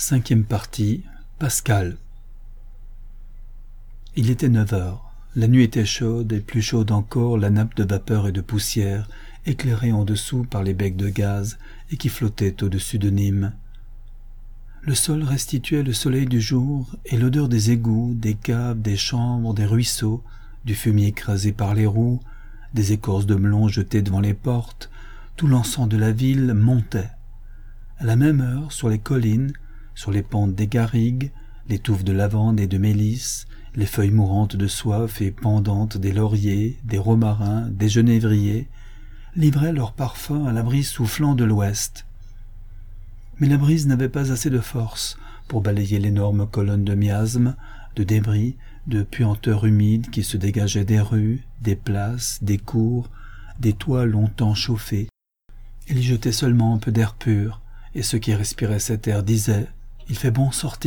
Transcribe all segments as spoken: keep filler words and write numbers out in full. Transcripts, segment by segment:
Cinquième partie, Pascal. Il était neuf heures. La nuit était chaude et plus chaude encore la nappe de vapeur et de poussière, éclairée en dessous par les becs de gaz et qui flottaient au-dessus de Nîmes. Le sol restituait le soleil du jour et l'odeur des égouts, des caves, des chambres, des ruisseaux, du fumier écrasé par les roues, des écorces de melon jetées devant les portes, tout l'encens de la ville montait. À la même heure, sur les collines, sur les pentes des garrigues, les touffes de lavande et de mélisse, les feuilles mourantes de soif et pendantes des lauriers, des romarins, des genévriers, livraient leur parfum à la brise soufflant de l'ouest. Mais la brise n'avait pas assez de force pour balayer l'énorme colonne de miasmes, de débris, de puanteurs humides qui se dégageaient des rues, des places, des cours, des toits longtemps chauffés. Elle y jetait seulement un peu d'air pur, et ceux qui respiraient cet air disaient « Il fait bon sortir ».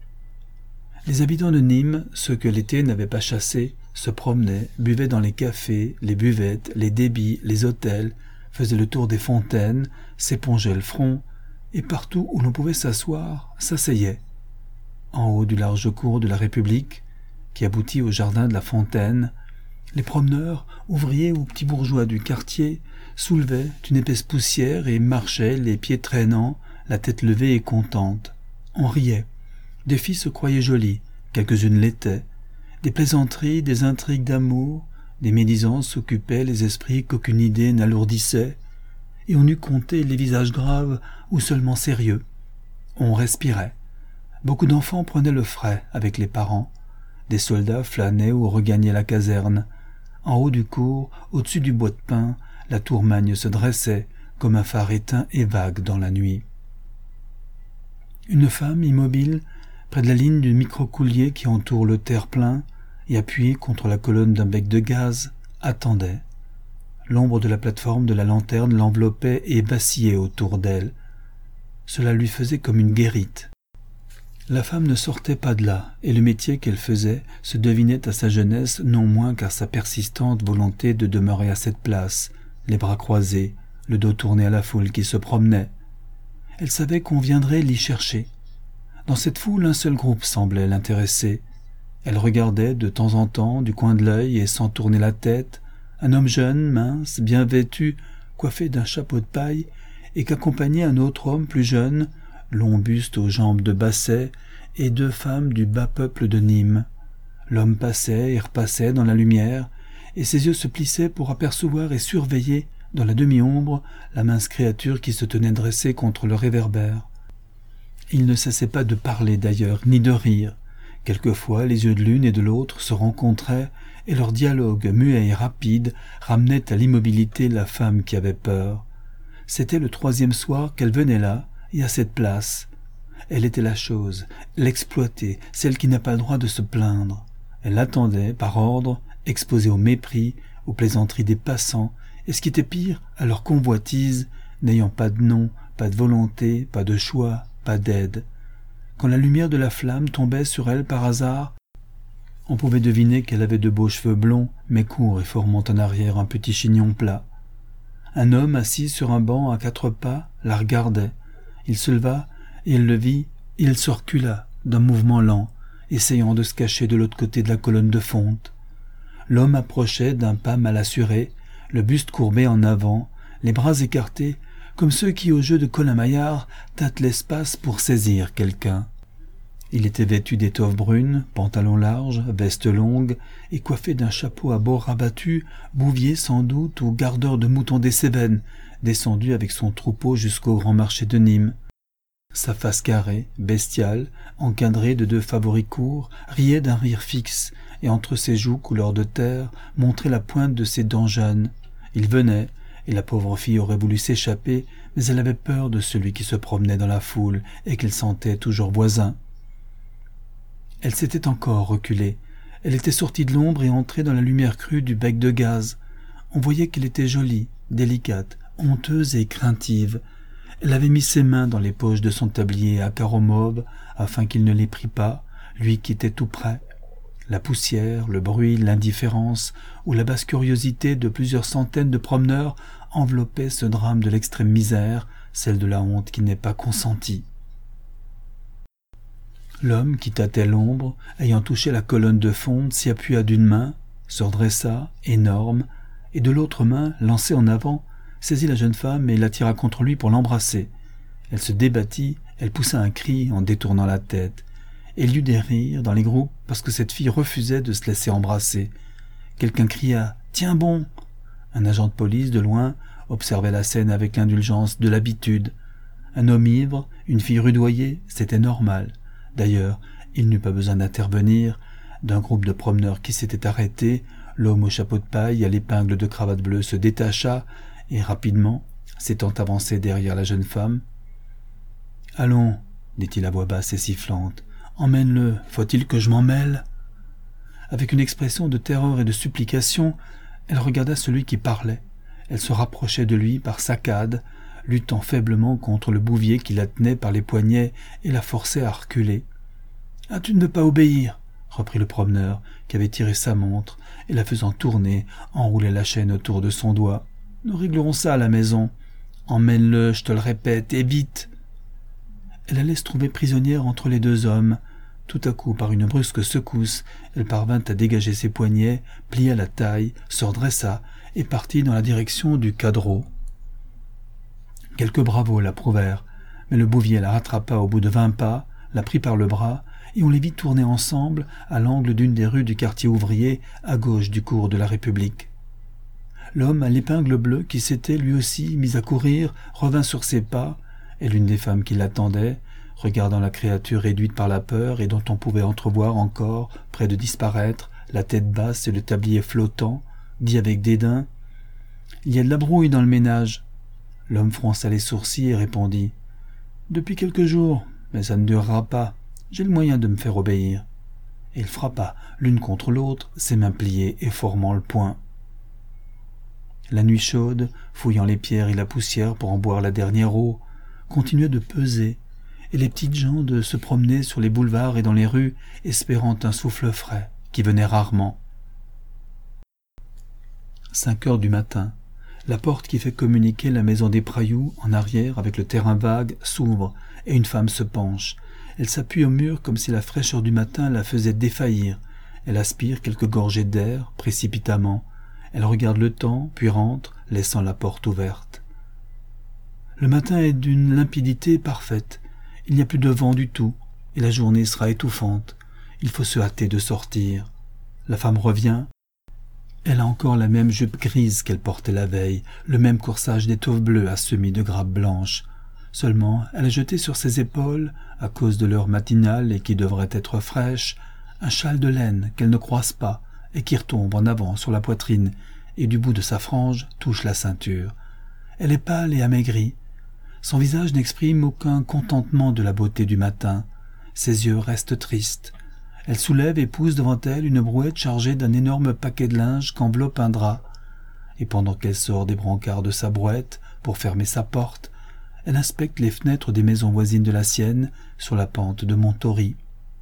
Les habitants de Nîmes, ceux que l'été n'avait pas chassés, se promenaient, buvaient dans les cafés, les buvettes, les débits, les hôtels, faisaient le tour des fontaines, s'épongeaient le front, et partout où l'on pouvait s'asseoir, s'asseyaient. En haut du large cours de la République, qui aboutit au jardin de la Fontaine, les promeneurs, ouvriers ou petits bourgeois du quartier, soulevaient une épaisse poussière et marchaient, les pieds traînants, la tête levée et contente. On riait. Des filles se croyaient jolies, quelques-unes l'étaient. Des plaisanteries, des intrigues d'amour, des médisances occupaient les esprits qu'aucune idée n'alourdissait, et on eût compté les visages graves ou seulement sérieux. On respirait. Beaucoup d'enfants prenaient le frais avec les parents. Des soldats flânaient ou regagnaient la caserne. En haut du cours, au-dessus du bois de pin, la tourmagne se dressait comme un phare éteint et vague dans la nuit. Une femme immobile, près de la ligne du micro-coulier qui entoure le terre-plein et appuyée contre la colonne d'un bec de gaz, attendait. L'ombre de la plateforme de la lanterne l'enveloppait et vacillait autour d'elle. Cela lui faisait comme une guérite. La femme ne sortait pas de là, et le métier qu'elle faisait se devinait à sa jeunesse non moins qu'à sa persistante volonté de demeurer à cette place, les bras croisés, le dos tourné à la foule qui se promenait. Elle savait qu'on viendrait l'y chercher. Dans cette foule, un seul groupe semblait l'intéresser. Elle regardait de temps en temps du coin de l'œil et sans tourner la tête, un homme jeune, mince, bien vêtu, coiffé d'un chapeau de paille, et qu'accompagnait un autre homme plus jeune, long buste aux jambes de basset, et deux femmes du bas peuple de Nîmes. L'homme passait et repassait dans la lumière, et ses yeux se plissaient pour apercevoir et surveiller, dans la demi-ombre, la mince créature qui se tenait dressée contre le réverbère. Il ne cessait pas de parler d'ailleurs, ni de rire. Quelquefois, les yeux de l'une et de l'autre se rencontraient, et leur dialogue muet et rapide ramenait à l'immobilité la femme qui avait peur. C'était le troisième soir qu'elle venait là, et à cette place. Elle était la chose, l'exploitée, celle qui n'a pas le droit de se plaindre. Elle attendait, par ordre, exposée au mépris, aux plaisanteries des passants, et ce qui était pire, à leur convoitise, n'ayant pas de nom, pas de volonté, pas de choix, pas d'aide. Quand la lumière de la flamme tombait sur elle par hasard, on pouvait deviner qu'elle avait de beaux cheveux blonds, mais courts et formant en arrière un petit chignon plat. Un homme assis sur un banc à quatre pas la regardait. Il se leva, et elle le vit, et il se recula d'un mouvement lent, essayant de se cacher de l'autre côté de la colonne de fonte. L'homme approchait d'un pas mal assuré, le buste courbé en avant, les bras écartés, comme ceux qui, au jeu de Colin-Maillard, tâtent l'espace pour saisir quelqu'un. Il était vêtu d'étoffe brune, pantalon large, veste longue, et coiffé d'un chapeau à bords rabattus, bouvier sans doute ou gardeur de moutons des Cévennes, descendu avec son troupeau jusqu'au grand marché de Nîmes. Sa face carrée, bestiale, encadrée de deux favoris courts, riait d'un rire fixe, et entre ses joues couleur de terre montrait la pointe de ses dents jaunes. Il venait, et la pauvre fille aurait voulu s'échapper, mais elle avait peur de celui qui se promenait dans la foule et qu'elle sentait toujours voisin. Elle s'était encore reculée. Elle était sortie de l'ombre et entrée dans la lumière crue du bec de gaz. On voyait qu'elle était jolie, délicate, honteuse et craintive. Elle avait mis ses mains dans les poches de son tablier à carreaux mauves afin qu'il ne les prît pas, lui qui était tout près. La poussière, le bruit, l'indifférence ou la basse curiosité de plusieurs centaines de promeneurs enveloppaient ce drame de l'extrême misère, celle de la honte qui n'est pas consentie. L'homme qui tâtait l'ombre, ayant touché la colonne de fonte, s'y appuya d'une main, se redressa, énorme, et de l'autre main, lancée en avant, saisit la jeune femme et l'attira contre lui pour l'embrasser. Elle se débattit, elle poussa un cri en détournant la tête. Et il y eut des rires dans les groupes parce que cette fille refusait de se laisser embrasser. Quelqu'un cria « Tiens bon !» Un agent de police, de loin, observait la scène avec l'indulgence de l'habitude. Un homme ivre, une fille rudoyée, c'était normal. D'ailleurs, il n'eut pas besoin d'intervenir. D'un groupe de promeneurs qui s'était arrêté, l'homme au chapeau de paille à l'épingle de cravate bleue se détacha et rapidement, s'étant avancé derrière la jeune femme. « Allons, dit-il à voix basse et sifflante, emmène-le, faut-il que je m'en mêle ?» Avec une expression de terreur et de supplication, elle regarda celui qui parlait. Elle se rapprochait de lui par saccades, luttant faiblement contre le bouvier qui la tenait par les poignets et la forçait à reculer. « Ah, tu ne veux pas obéir !» reprit le promeneur, qui avait tiré sa montre et la faisant tourner, enroulait la chaîne autour de son doigt. « Nous réglerons ça à la maison. Emmène-le, je te le répète, et vite !» Elle allait se trouver prisonnière entre les deux hommes. Tout à coup, par une brusque secousse, elle parvint à dégager ses poignets, plia la taille, se redressa et partit dans la direction du cadreau. Quelques bravos l'approuvèrent, mais le bouvier la rattrapa au bout de vingt pas, la prit par le bras, et on les vit tourner ensemble à l'angle d'une des rues du quartier ouvrier, à gauche du cours de la République. L'homme à l'épingle bleue, qui s'était lui aussi mis à courir, revint sur ses pas, et l'une des femmes qui l'attendait, regardant la créature réduite par la peur et dont on pouvait entrevoir encore, près de disparaître, la tête basse et le tablier flottant, dit avec dédain « Il y a de la brouille dans le ménage. » L'homme fronça les sourcils et répondit « Depuis quelques jours, mais ça ne durera pas. J'ai le moyen de me faire obéir. » Et il frappa, l'une contre l'autre, ses mains pliées et formant le poing. La nuit chaude, fouillant les pierres et la poussière pour en boire la dernière eau, continuait de peser, et les petites gens de se promener sur les boulevards et dans les rues, espérant un souffle frais, qui venait rarement. Cinq heures du matin. La porte qui fait communiquer la maison des Prailloux, en arrière, avec le terrain vague, s'ouvre, et une femme se penche. Elle s'appuie au mur comme si la fraîcheur du matin la faisait défaillir. Elle aspire quelques gorgées d'air, précipitamment. Elle regarde le temps, puis rentre, laissant la porte ouverte. Le matin est d'une limpidité parfaite. Il n'y a plus de vent du tout, et la journée sera étouffante. Il faut se hâter de sortir. La femme revient. Elle a encore la même jupe grise qu'elle portait la veille, le même corsage d'étoffe bleue à semis de grappe blanche. Seulement, elle a jeté sur ses épaules, à cause de l'heure matinale et qui devrait être fraîche, un châle de laine qu'elle ne croise pas et qui retombe en avant sur la poitrine et du bout de sa frange touche la ceinture. Elle est pâle et amaigrie. Son visage n'exprime aucun contentement de la beauté du matin. Ses yeux restent tristes. Elle soulève et pousse devant elle une brouette chargée d'un énorme paquet de linge qu'enveloppe un drap. Et pendant qu'elle sort des brancards de sa brouette pour fermer sa porte, elle inspecte les fenêtres des maisons voisines de la sienne sur la pente de Montory.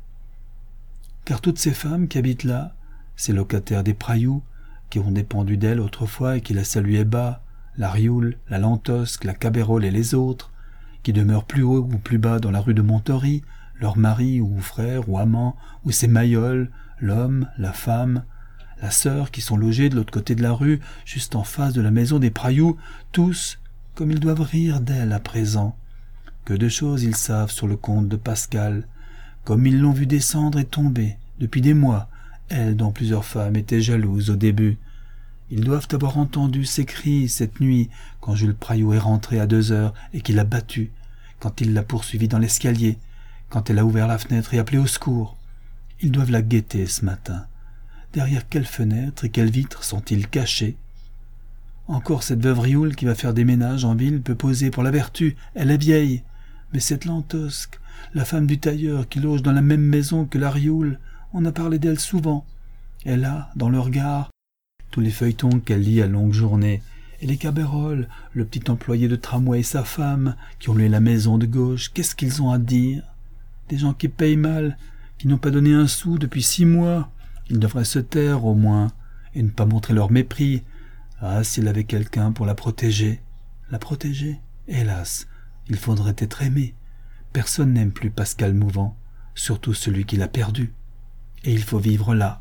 Car toutes ces femmes qui habitent là, ces locataires des Prailloux, qui ont dépendu d'elle autrefois et qui la saluaient bas, la Rioule, la Lantosque, la Cabérole et les autres, qui demeurent plus haut ou plus bas dans la rue de Montory, leur mari ou frère ou amant, ou ses mailloles, l'homme, la femme, la sœur qui sont logés de l'autre côté de la rue, juste en face de la maison des Prailloux, tous, comme ils doivent rire d'elle à présent. Que de choses ils savent sur le compte de Pascal, comme ils l'ont vu descendre et tomber, depuis des mois, elle dont plusieurs femmes étaient jalouses au début. Ils doivent avoir entendu ses cris cette nuit, quand Jules Prailloux est rentré à deux heures et qu'il l'a battue, quand il l'a poursuivie dans l'escalier, quand elle a ouvert la fenêtre et appelé au secours. Ils doivent la guetter ce matin. Derrière quelles fenêtres et quelles vitres sont-ils cachés? Encore cette veuve Rioule qui va faire des ménages en ville peut poser pour la vertu, elle est vieille. Mais cette Lantosque, la femme du tailleur qui loge dans la même maison que la Rioule, on a parlé d'elle souvent. Elle a, dans le regard, tous les feuilletons qu'elle lit à longue journée, et les Cabéroles, le petit employé de tramway et sa femme, qui ont loué la maison de gauche, qu'est-ce qu'ils ont à dire? Des gens qui payent mal, qui n'ont pas donné un sou depuis six mois. Ils devraient se taire au moins, et ne pas montrer leur mépris. Ah, s'il avait quelqu'un pour la protéger. La protéger? Hélas, il faudrait être aimé. Personne n'aime plus Pascal Mouvant. surtout celui qu'il a perdu. Et il faut vivre là.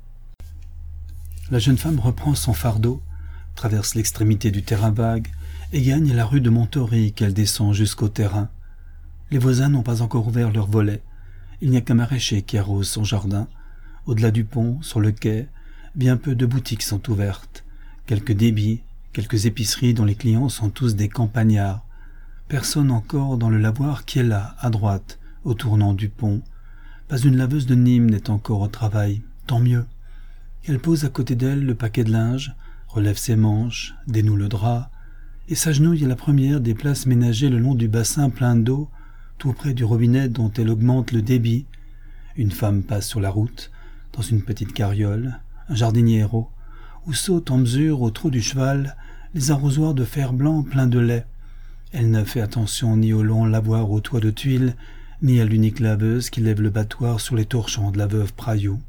La jeune femme reprend son fardeau, traverse l'extrémité du terrain vague et gagne la rue de Montory qu'elle descend jusqu'au terrain. Les voisins n'ont pas encore ouvert leurs volets. Il n'y a qu'un maraîcher qui arrose son jardin. Au-delà du pont, sur le quai, bien peu de boutiques sont ouvertes. Quelques débits, quelques épiceries dont les clients sont tous des campagnards. Personne encore dans le lavoir qui est là, à droite, au tournant du pont. Pas une laveuse de Nîmes n'est encore au travail. Tant mieux. Elle pose à côté d'elle le paquet de linge, relève ses manches, dénoue le drap, et s'agenouille à la première des places ménagées le long du bassin plein d'eau, tout près du robinet dont elle augmente le débit. Une femme passe sur la route, dans une petite carriole, un jardinier héros, où sautent en mesure au trot du cheval les arrosoirs de fer blanc pleins de lait. Elle ne fait attention ni au long lavoir aux toits de tuiles, ni à l'unique laveuse qui lève le battoir sur les torchons de la veuve Praillou.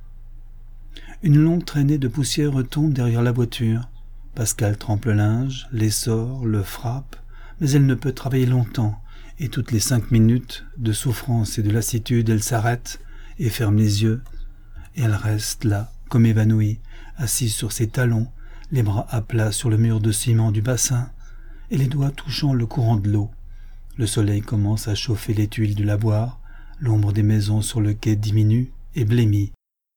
Une longue traînée de poussière retombe derrière la voiture. Pascal trempe le linge, l'essore, le frappe, mais elle ne peut travailler longtemps, et toutes les cinq minutes de souffrance et de lassitude, elle s'arrête et ferme les yeux, et elle reste là, comme évanouie, assise sur ses talons, les bras à plat sur le mur de ciment du bassin, et les doigts touchant le courant de l'eau. Le soleil commence à chauffer les tuiles du lavoir, l'ombre des maisons sur le quai diminue et blêmit.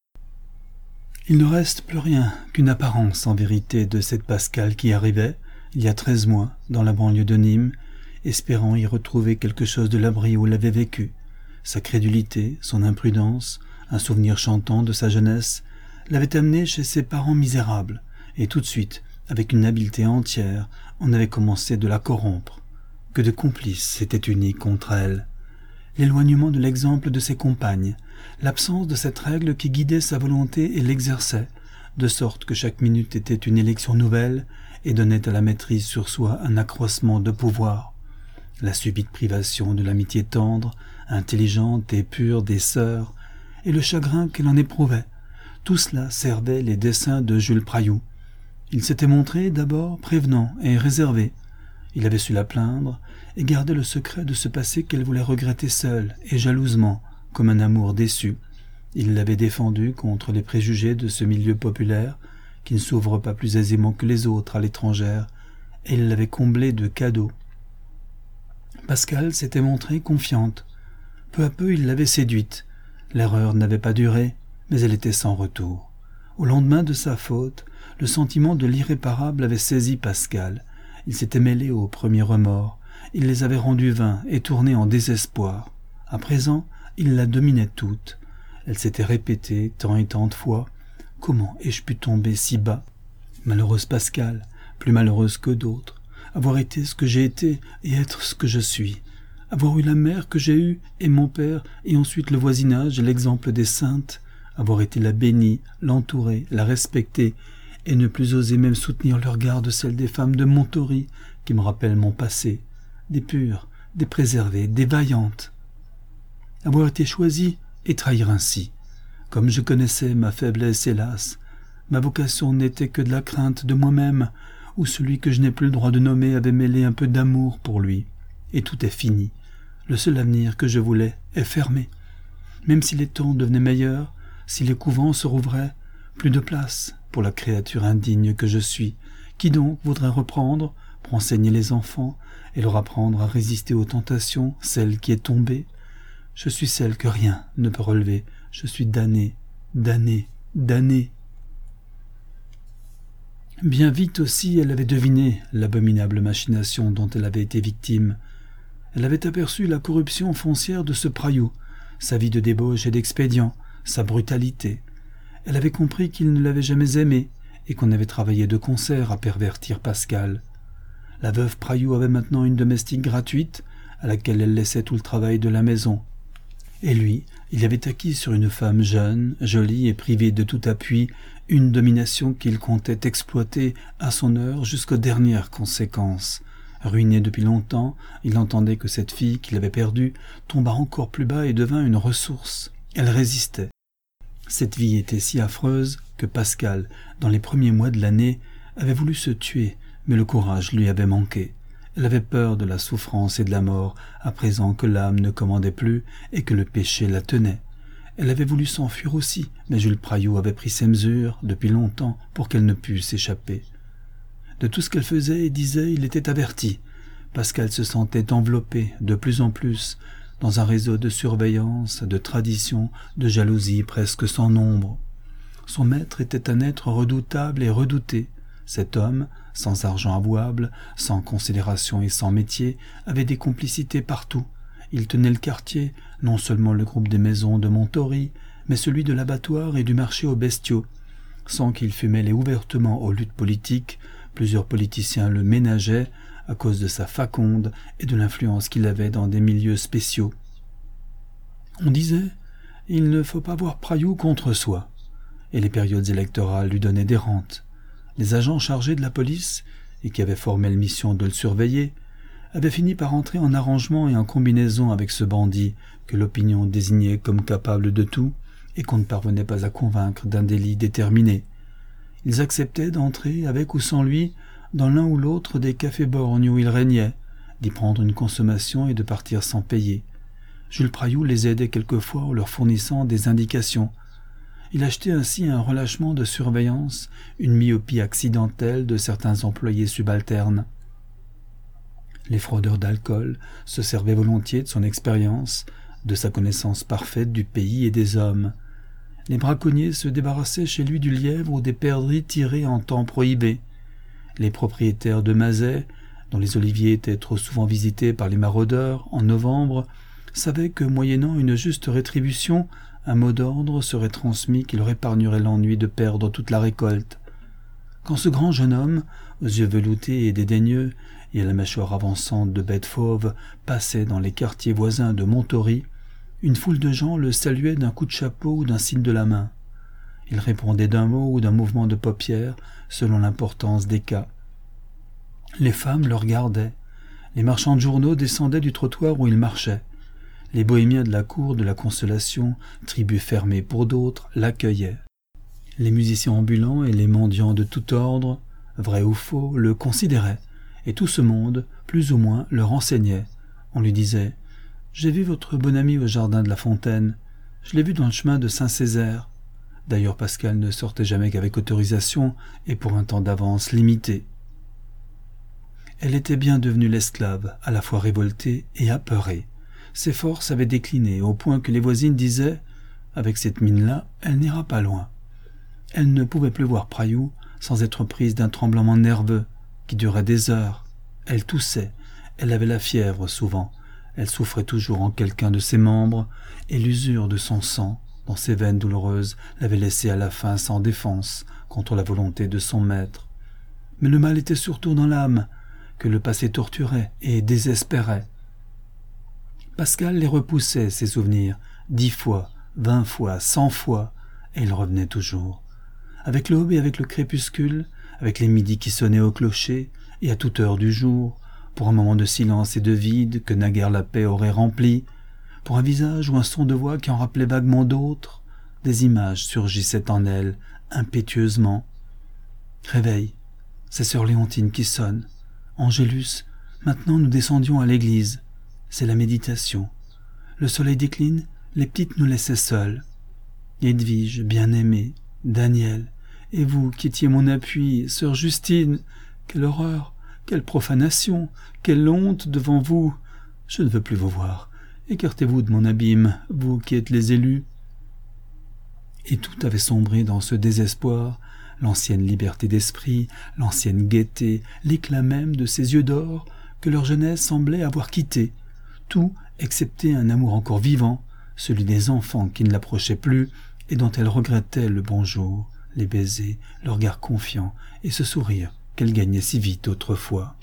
Il ne reste plus rien qu'une apparence en vérité de cette Pascal qui arrivait, il y a treize mois, dans la banlieue de Nîmes, espérant y retrouver quelque chose de l'abri où elle avait vécu. Sa crédulité, son imprudence, un souvenir chantant de sa jeunesse, l'avaient amenée chez ses parents misérables, et tout de suite, avec une habileté entière, on avait commencé de la corrompre. Que de complices s'étaient unis contre elle. L'éloignement de l'exemple de ses compagnes, l'absence de cette règle qui guidait sa volonté et l'exerçait, de sorte que chaque minute était une élection nouvelle et donnait à la maîtrise sur soi un accroissement de pouvoir. La subite privation de l'amitié tendre, intelligente et pure des sœurs, et le chagrin qu'elle en éprouvait, tout cela servait les desseins de Jules Praillou. Il s'était montré d'abord prévenant et réservé. Il avait su la plaindre et garder le secret de ce passé qu'elle voulait regretter seule et jalousement, comme un amour déçu. Il l'avait défendue contre les préjugés de ce milieu populaire qui ne s'ouvre pas plus aisément que les autres à l'étrangère, et il l'avait comblée de cadeaux. Pascal s'était montrée confiante. Peu à peu, il l'avait séduite. L'erreur n'avait pas duré, mais elle était sans retour. Au lendemain de sa faute, le sentiment de l'irréparable avait saisi Pascal. Il s'était mêlé aux premiers remords. Il les avait rendus vains et tournés en désespoir. À présent, il la dominait toute. Elle s'était répétée tant et tant de fois. Comment ai-je pu tomber si bas? Malheureuse Pascal, plus malheureuse que d'autres. Avoir été ce que j'ai été et être ce que je suis. Avoir eu la mère que j'ai eue et mon père, et ensuite le voisinage et l'exemple des saintes. Avoir été la bénie, l'entourer, la respecter, et ne plus oser même soutenir le regard de celle des femmes de Montory qui me rappellent mon passé, des pures, des préservées, des vaillantes. Avoir été choisie et trahir ainsi. Comme je connaissais ma faiblesse, hélas, ma vocation n'était que de la crainte de moi-même, où celui que je n'ai plus le droit de nommer avait mêlé un peu d'amour pour lui. Et tout est fini. Le seul avenir que je voulais est fermé. Même si les temps devenaient meilleurs, si les couvents se rouvraient, plus de place pour la créature indigne que je suis. Qui donc voudrait reprendre, pour enseigner les enfants et leur apprendre à résister aux tentations, celle qui est tombée? Je suis celle que rien ne peut relever. Je suis damnée, damnée, damnée. Bien vite aussi, elle avait deviné l'abominable machination dont elle avait été victime. Elle avait aperçu la corruption foncière de ce Praillou, sa vie de débauche et d'expédient, sa brutalité. Elle avait compris qu'il ne l'avait jamais aimée et qu'on avait travaillé de concert à pervertir Pascal. La veuve Praillou avait maintenant une domestique gratuite à laquelle elle laissait tout le travail de la maison. Et lui, il avait acquis sur une femme jeune, jolie et privée de tout appui, une domination qu'il comptait exploiter à son heure jusqu'aux dernières conséquences. Ruiné depuis longtemps, il entendait que cette fille qu'il avait perdue tomba encore plus bas et devint une ressource. Elle résistait. Cette vie était si affreuse que Pascal, dans les premiers mois de l'année, avait voulu se tuer, mais le courage lui avait manqué. Elle avait peur de la souffrance et de la mort, à présent que l'âme ne commandait plus et que le péché la tenait. Elle avait voulu s'enfuir aussi, mais Jules Praillot avait pris ses mesures depuis longtemps pour qu'elle ne pût s'échapper. De tout ce qu'elle faisait et disait, il était averti, parce qu'elle se sentait enveloppée de plus en plus dans un réseau de surveillance, de tradition, de jalousie presque sans nombre. Son maître était un être redoutable et redouté. Cet homme, sans argent avouable, sans considération et sans métier, avait des complicités partout. Il tenait le quartier, non seulement le groupe des maisons de Montory, mais celui de l'abattoir et du marché aux bestiaux. Sans qu'il fût mêlé ouvertement aux luttes politiques, plusieurs politiciens le ménageaient à cause de sa faconde et de l'influence qu'il avait dans des milieux spéciaux. On disait « il ne faut pas voir Praillot contre soi », et les périodes électorales lui donnaient des rentes. Les agents chargés de la police, et qui avaient formelle mission de le surveiller, avaient fini par entrer en arrangement et en combinaison avec ce bandit que l'opinion désignait comme capable de tout et qu'on ne parvenait pas à convaincre d'un délit déterminé. Ils acceptaient d'entrer avec ou sans lui dans l'un ou l'autre des cafés-borgnes où il régnait, d'y prendre une consommation et de partir sans payer. Jules Praillot les aidait quelquefois en leur fournissant des indications. Il achetait ainsi un relâchement de surveillance, une myopie accidentelle de certains employés subalternes. Les fraudeurs d'alcool se servaient volontiers de son expérience, de sa connaissance parfaite du pays et des hommes. Les braconniers se débarrassaient chez lui du lièvre ou des perdrix tirés en temps prohibé. Les propriétaires de mazets, dont les oliviers étaient trop souvent visités par les maraudeurs en novembre, savaient que, moyennant une juste rétribution, un mot d'ordre serait transmis qui leur épargnerait l'ennui de perdre toute la récolte. Quand ce grand jeune homme, aux yeux veloutés et dédaigneux, et à la mâchoire avançante de bête fauve, passait dans les quartiers voisins de Montory, une foule de gens le saluait d'un coup de chapeau ou d'un signe de la main. Il répondait d'un mot ou d'un mouvement de paupières, selon l'importance des cas. Les femmes le regardaient. Les marchands de journaux descendaient du trottoir où il marchait. Les bohémiens de la cour de la Consolation, tribu fermée pour d'autres, l'accueillaient. Les musiciens ambulants et les mendiants de tout ordre, vrais ou faux, le considéraient, et tout ce monde, plus ou moins, le renseignait. On lui disait « J'ai vu votre bon ami au jardin de la Fontaine. Je l'ai vu dans le chemin de Saint-Césaire. » D'ailleurs, Pascal ne sortait jamais qu'avec autorisation et pour un temps d'avance limité. Elle était bien devenue l'esclave, à la fois révoltée et apeurée. Ses forces avaient décliné, au point que les voisines disaient « Avec cette mine-là, elle n'ira pas loin. » Elle ne pouvait plus voir Praillot sans être prise d'un tremblement nerveux qui durait des heures. Elle toussait, elle avait la fièvre souvent, elle souffrait toujours en quelqu'un de ses membres, et l'usure de son sang, dans ses veines douloureuses, l'avait laissée à la fin sans défense contre la volonté de son maître. Mais le mal était surtout dans l'âme, que le passé torturait et désespérait. Pascal les repoussait, ces souvenirs, dix fois, vingt fois, cent fois, et ils revenaient toujours. Avec l'aube et avec le crépuscule, avec les midis qui sonnaient au clocher, et à toute heure du jour, pour un moment de silence et de vide que naguère la paix aurait rempli, pour un visage ou un son de voix qui en rappelait vaguement d'autres, des images surgissaient en elle, impétueusement. Réveil, c'est sœur Léontine qui sonne. Angélus, maintenant nous descendions à l'église. C'est la méditation. Le soleil décline, les petites nous laissaient seules. Edwige, bien-aimée, Daniel, et vous qui étiez mon appui, sœur Justine, quelle horreur, quelle profanation, quelle honte devant vous. Je ne veux plus vous voir. Écartez-vous de mon abîme, vous qui êtes les élus. Et tout avait sombré dans ce désespoir, l'ancienne liberté d'esprit, l'ancienne gaieté, l'éclat même de ces yeux d'or que leur jeunesse semblait avoir quittés. Tout, excepté un amour encore vivant, celui des enfants qui ne l'approchaient plus et dont elle regrettait le bonjour, les baisers, le regard confiant et ce sourire qu'elle gagnait si vite autrefois.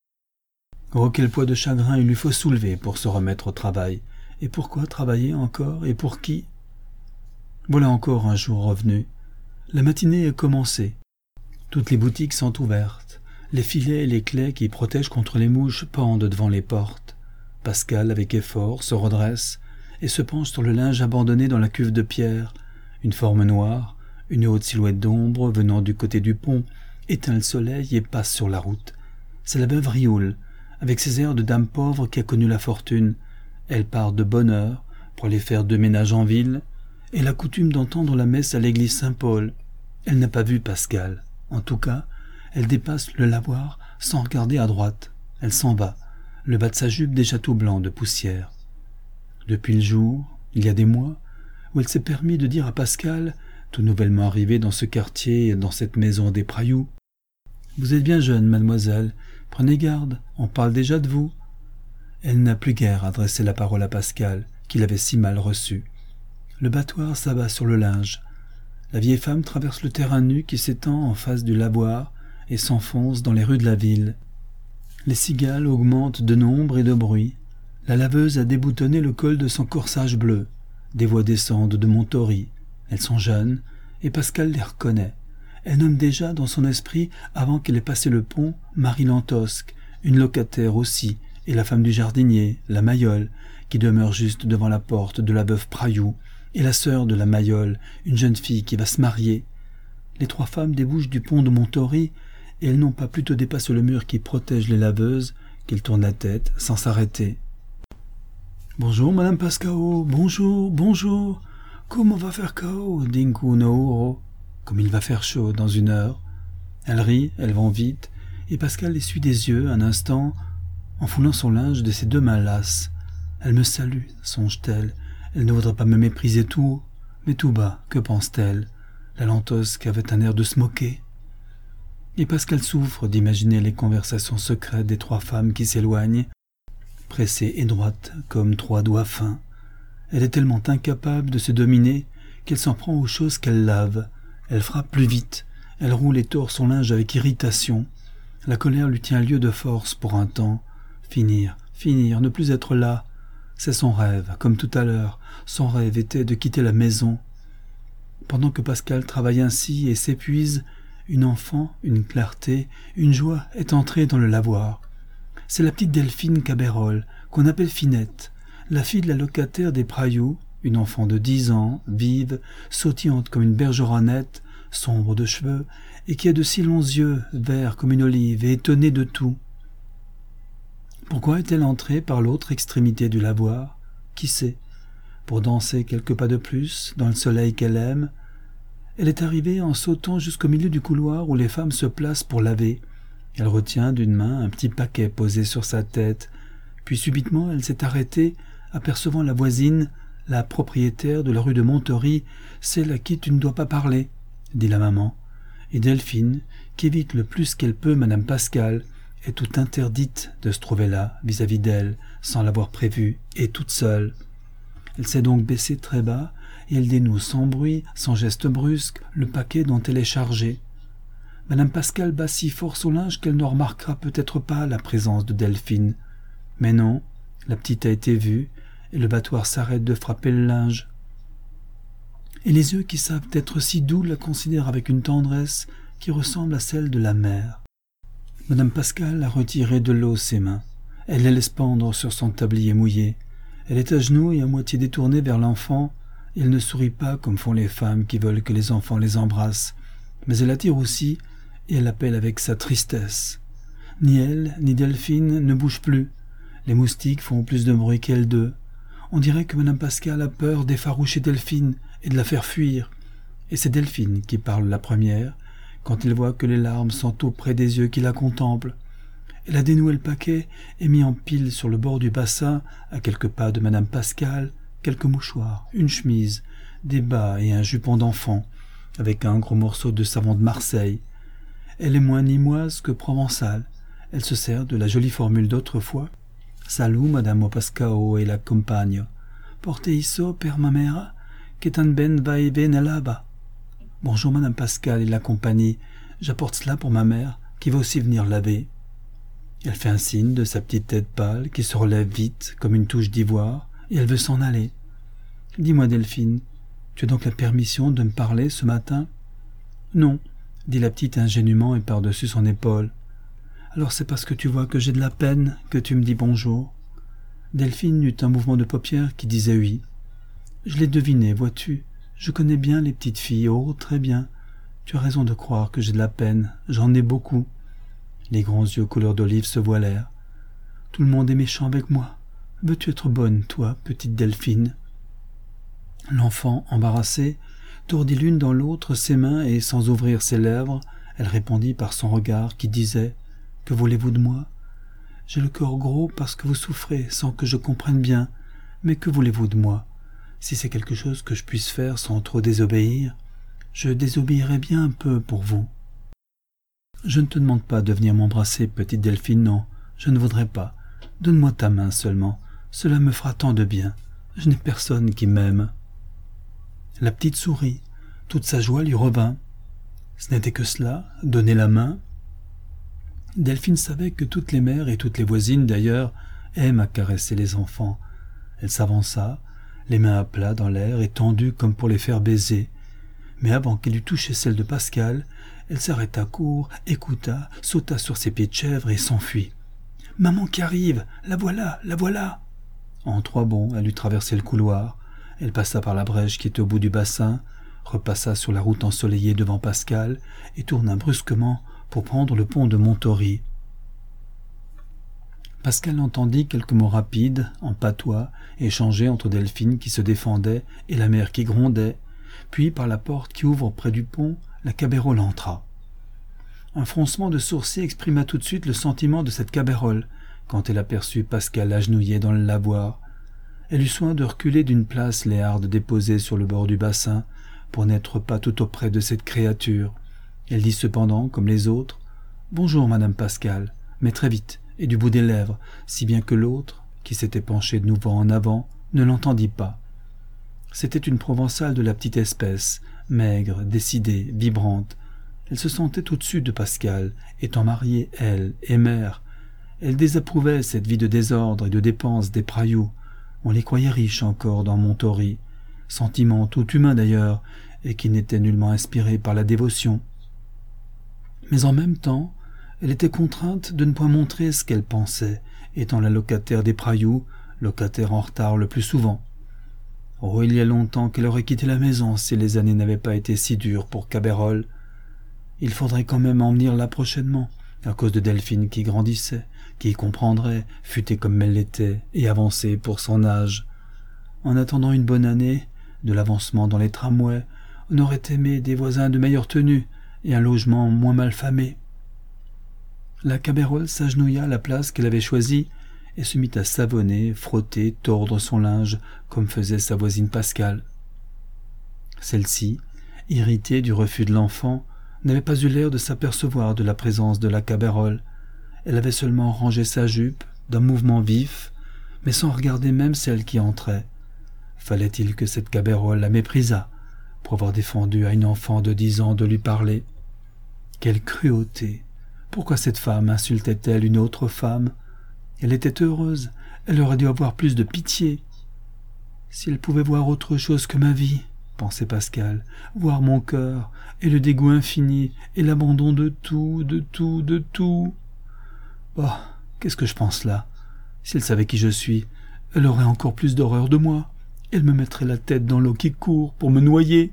Oh, quel poids de chagrin il lui faut soulever pour se remettre au travail. Et pourquoi travailler encore, et pour qui? Voilà encore un jour revenu. La matinée est commencée. Toutes les boutiques sont ouvertes. Les filets et les claies qui protègent contre les mouches pendent devant les portes. Pascal, avec effort, se redresse et se penche sur le linge abandonné dans la cuve de pierre. Une forme noire, une haute silhouette d'ombre venant du côté du pont, éteint le soleil et passe sur la route. C'est la veuve Rioul, avec ses airs de dame pauvre qui a connu la fortune. Elle part de bonne heure pour aller faire deux ménages en ville, et la coutume d'entendre la messe à l'église Saint-Paul. Elle n'a pas vu Pascal. En tout cas, elle dépasse le lavoir sans regarder à droite. Elle s'en va, le bas de sa jupe déjà tout blanc de poussière. Depuis le jour, il y a des mois, où elle s'est permis de dire à Pascal, tout nouvellement arrivé dans ce quartier et dans cette maison des Prailloux, « Vous êtes bien jeune, mademoiselle, prenez garde, on parle déjà de vous. » Elle n'a plus guère adressé la parole à Pascal, qui l'avait si mal reçu. Le battoir s'abat sur le linge. La vieille femme traverse le terrain nu qui s'étend en face du lavoir et s'enfonce dans les rues de la ville. Les cigales augmentent de nombre et de bruit. La laveuse a déboutonné le col de son corsage bleu. Des voix descendent de Montory. Elles sont jeunes, et Pascal les reconnaît. Elle nomme déjà dans son esprit, avant qu'elle ait passé le pont, Marie Lantosque, une locataire aussi, et la femme du jardinier, la Mayole, qui demeure juste devant la porte de la veuve Prailloux, et la sœur de la Mayole, une jeune fille qui va se marier. Les trois femmes débouchent du pont de Montory, et elles n'ont pas plutôt dépassé le mur qui protège les laveuses, qu'elles tournent la tête sans s'arrêter. « Bonjour, Madame Pascao, bonjour, bonjour. Comment va faire cao, dinku nauro ?» Comme il va faire chaud dans une heure. Elles rient, elles vont vite, et Pascal les suit des yeux un instant, en foulant son linge de ses deux mains lasses. Elle me salue, songe-t-elle. Elle ne voudrait pas me mépriser tout haut, mais tout bas, que pense-t-elle? La Lantosque avait un air de se moquer. Et Pascal souffre d'imaginer les conversations secrètes des trois femmes qui s'éloignent, pressées et droites comme trois doigts fins. Elle est tellement incapable de se dominer qu'elle s'en prend aux choses qu'elle lave. Elle frappe plus vite, elle roule et tord son linge avec irritation. La colère lui tient lieu de force pour un temps. Finir, finir, ne plus être là. C'est son rêve, comme tout à l'heure. Son rêve était de quitter la maison. Pendant que Pascal travaille ainsi et s'épuise, une enfant, une clarté, une joie est entrée dans le lavoir. C'est la petite Delphine Cabérol, qu'on appelle Finette, la fille de la locataire des Prailloux, une enfant de dix ans, vive, sautillante comme une bergeronnette, sombre de cheveux, et qui a de si longs yeux, verts comme une olive, et étonnée de tout. Pourquoi est-elle entrée par l'autre extrémité du lavoir? Qui sait? Pour danser quelques pas de plus, dans le soleil qu'elle aime. Elle est arrivée en sautant jusqu'au milieu du couloir où les femmes se placent pour laver. Elle retient d'une main un petit paquet posé sur sa tête, puis subitement elle s'est arrêtée, apercevant la voisine, la propriétaire de la rue de Montory, celle à qui tu ne dois pas parler, dit la maman. Et Delphine, qui évite le plus qu'elle peut Madame Pascal, est toute interdite de se trouver là, vis-à-vis d'elle, sans l'avoir prévu, et toute seule. Elle s'est donc baissée très bas, et elle dénoue sans bruit, sans geste brusque, le paquet dont elle est chargée. Madame Pascal bat si fort son linge qu'elle ne remarquera peut-être pas la présence de Delphine. Mais non, la petite a été vue, et le battoir s'arrête de frapper le linge. Et les yeux qui savent être si doux la considèrent avec une tendresse qui ressemble à celle de la mère. Madame Pascal a retiré de l'eau ses mains. Elle les laisse pendre sur son tablier mouillé. Elle est à genoux et à moitié détournée vers l'enfant. Elle ne sourit pas comme font les femmes qui veulent que les enfants les embrassent. Mais elle attire aussi, et elle appelle avec sa tristesse. Ni elle, ni Delphine ne bougent plus. Les moustiques font plus de bruit qu'elles deux. On dirait que Madame Pascal a peur d'effaroucher Delphine et de la faire fuir. Et c'est Delphine qui parle la première, quand elle voit que les larmes sont auprès des yeux qui la contemplent. Elle a dénoué le paquet et mis en pile sur le bord du bassin, à quelques pas de Madame Pascal, quelques mouchoirs, une chemise, des bas et un jupon d'enfant, avec un gros morceau de savon de Marseille. Elle est moins nimoise que provençale. Elle se sert de la jolie formule d'autrefois. Salut, Madame Pascao et la compagne. Porte isso per ma mère, que tan ben va et ven là-bas. Bonjour, Madame Pascal et la compagnie. J'apporte cela pour ma mère, qui va aussi venir laver. Elle fait un signe de sa petite tête pâle, qui se relève vite, comme une touche d'ivoire, et elle veut s'en aller. Dis-moi, Delphine, tu as donc la permission de me parler ce matin? Non, dit la petite ingénument et par-dessus son épaule. Alors c'est parce que tu vois que j'ai de la peine que tu me dis bonjour. Delphine eut un mouvement de paupières qui disait oui. Je l'ai deviné, vois-tu. Je connais bien les petites filles. Oh, très bien. Tu as raison de croire que j'ai de la peine. J'en ai beaucoup. Les grands yeux couleur d'olive se voilèrent. Tout le monde est méchant avec moi. Veux-tu être bonne, toi, petite Delphine ?» L'enfant, embarrassée, tordit l'une dans l'autre ses mains et, sans ouvrir ses lèvres, elle répondit par son regard qui disait « Que voulez-vous de moi ? J'ai le cœur gros parce que vous souffrez sans que je comprenne bien. Mais que voulez-vous de moi ? Si c'est quelque chose que je puisse faire sans trop désobéir, je désobéirai bien un peu pour vous. Je ne te demande pas de venir m'embrasser, petite Delphine, non, je ne voudrais pas. Donne-moi ta main seulement, cela me fera tant de bien. Je n'ai personne qui m'aime. » La petite sourit, toute sa joie lui revint. Ce n'était que cela, donner la main. Delphine savait que toutes les mères et toutes les voisines d'ailleurs aiment à caresser les enfants. Elle s'avança, les mains à plat dans l'air et tendues comme pour les faire baiser. Mais avant qu'elle eût touché celle de Pascal, elle s'arrêta court, écouta, sauta sur ses pieds de chèvre et s'enfuit. « Maman qui arrive, la voilà, la voilà !» En trois bonds, elle eut traversé le couloir. Elle passa par la brèche qui était au bout du bassin, repassa sur la route ensoleillée devant Pascal et tourna brusquement pour prendre le pont de Montory. Pascal entendit quelques mots rapides, en patois, échangés entre Delphine qui se défendait et la mère qui grondait, puis par la porte qui ouvre près du pont, la Cabérole entra. Un froncement de sourcils exprima tout de suite le sentiment de cette Cabérole quand elle aperçut Pascal agenouillé dans le lavoir. Elle eut soin de reculer d'une place les hardes déposées sur le bord du bassin pour n'être pas tout auprès de cette créature. Elle dit cependant, comme les autres, « Bonjour, Madame Pascal », mais très vite et du bout des lèvres, si bien que l'autre, qui s'était penché de nouveau en avant, ne l'entendit pas. C'était une provençale de la petite espèce, maigre, décidée, vibrante. Elle se sentait au-dessus de Pascal, étant mariée, elle, et mère. Elle désapprouvait cette vie de désordre et de dépenses des Prailloux. On les croyait riches encore dans Montory, sentiment tout humain d'ailleurs, et qui n'était nullement inspiré par la dévotion. Mais en même temps, elle était contrainte de ne point montrer ce qu'elle pensait, étant la locataire des Prailloux, locataire en retard le plus souvent. Oh, il y a longtemps qu'elle aurait quitté la maison si les années n'avaient pas été si dures pour Cabérole. Il faudrait quand même en venir là prochainement, à cause de Delphine qui grandissait, qui comprendrait, futée comme elle l'était, et avancée pour son âge. En attendant une bonne année, de l'avancement dans les tramways, on aurait aimé des voisins de meilleure tenue et un logement moins mal famé. La Cabérole s'agenouilla à la place qu'elle avait choisie et se mit à savonner, frotter, tordre son linge, comme faisait sa voisine Pascal. Celle-ci, irritée du refus de l'enfant, n'avait pas eu l'air de s'apercevoir de la présence de la Cabérole. Elle avait seulement rangé sa jupe, d'un mouvement vif, mais sans regarder même celle qui entrait. Fallait-il que cette Cabérole la méprisât, pour avoir défendu à une enfant de dix ans de lui parler? Quelle cruauté! Pourquoi cette femme insultait-elle une autre femme? Elle était heureuse, elle aurait dû avoir plus de pitié. Si elle pouvait voir autre chose que ma vie, pensait Pascal, voir mon cœur, et le dégoût infini, et l'abandon de tout, de tout, de tout. Oh, qu'est-ce que je pense là? Si elle savait qui je suis, elle aurait encore plus d'horreur de moi. Elle me mettrait la tête dans l'eau qui court pour me noyer.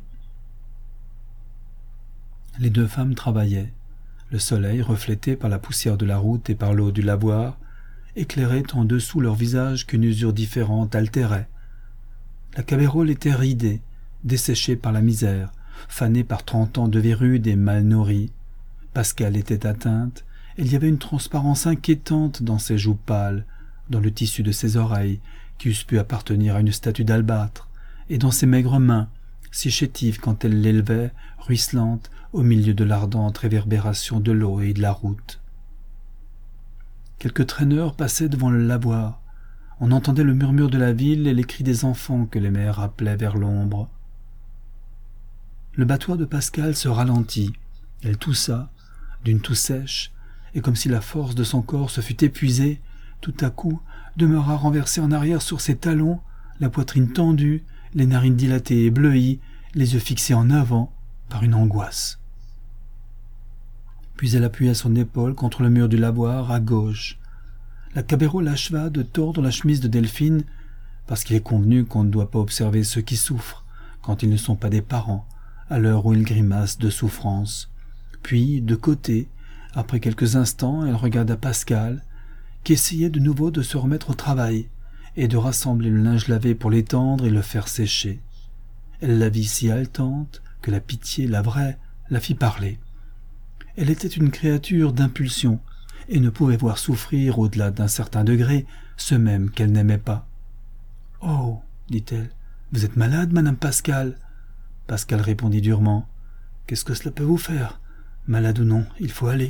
Les deux femmes travaillaient. Le soleil, reflété par la poussière de la route et par l'eau du lavoir, éclairait en dessous leurs visages qu'une usure différente altérait. La Cabérole était ridée, desséchée par la misère, fanée par trente ans de verrues et mal nourrie. Pascal était atteinte, et il y avait une transparence inquiétante dans ses joues pâles, dans le tissu de ses oreilles, qui eussent pu appartenir à une statue d'albâtre, et dans ses maigres mains, si chétives quand elle l'élevait, ruisselantes, au milieu de l'ardente réverbération de l'eau et de la route. Quelques traîneurs passaient devant le lavoir. On entendait le murmure de la ville et les cris des enfants que les mères appelaient vers l'ombre. Le battoir de Pascal se ralentit. Elle toussa, d'une toux sèche, et comme si la force de son corps se fût épuisée, tout à coup demeura renversée en arrière sur ses talons, la poitrine tendue, les narines dilatées et bleuies, les yeux fixés en avant par une angoisse. Puis elle appuya son épaule contre le mur du lavoir à gauche. La Cabérole acheva de tordre la chemise de Delphine, parce qu'il est convenu qu'on ne doit pas observer ceux qui souffrent, quand ils ne sont pas des parents, à l'heure où ils grimacent de souffrance. Puis, de côté, après quelques instants, elle regarda Pascal, qui essayait de nouveau de se remettre au travail et de rassembler le linge lavé pour l'étendre et le faire sécher. Elle la vit si haletante que la pitié, la vraie, la fit parler. Elle était une créature d'impulsion et ne pouvait voir souffrir au-delà d'un certain degré ceux mêmes qu'elle n'aimait pas. « Oh, dit-elle, vous êtes malade, madame Pascal ?» Pascal répondit durement. « Qu'est-ce que cela peut vous faire? Malade ou non, il faut aller. »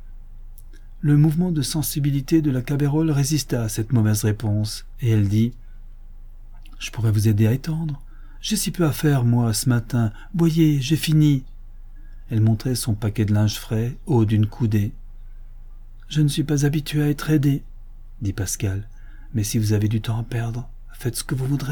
Le mouvement de sensibilité de la Cabérole résista à cette mauvaise réponse, et elle dit « Je pourrais vous aider à étendre. J'ai si peu à faire, moi, ce matin. Voyez, j'ai fini. » Elle montrait son paquet de linge frais, haut d'une coudée. « Je ne suis pas habitué à être aidé, » dit Pascal, « mais si vous avez du temps à perdre, faites ce que vous voudrez. »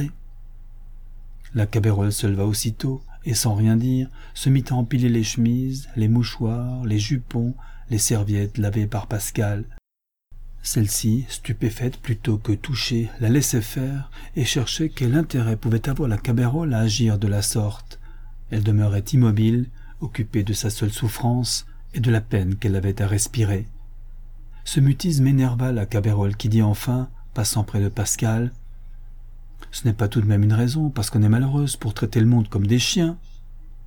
La Cabérole se leva aussitôt, et sans rien dire, se mit à empiler les chemises, les mouchoirs, les jupons, les serviettes lavées par Pascal. Celle-ci, stupéfaite plutôt que touchée, la laissait faire et cherchait quel intérêt pouvait avoir la Cabérole à agir de la sorte. Elle demeurait immobile, occupée de sa seule souffrance et de la peine qu'elle avait à respirer. Ce mutisme énerva la Cabérole qui dit enfin, passant près de Pascal, « Ce n'est pas tout de même une raison, parce qu'on est malheureuse pour traiter le monde comme des chiens. »« Malheureuse ?»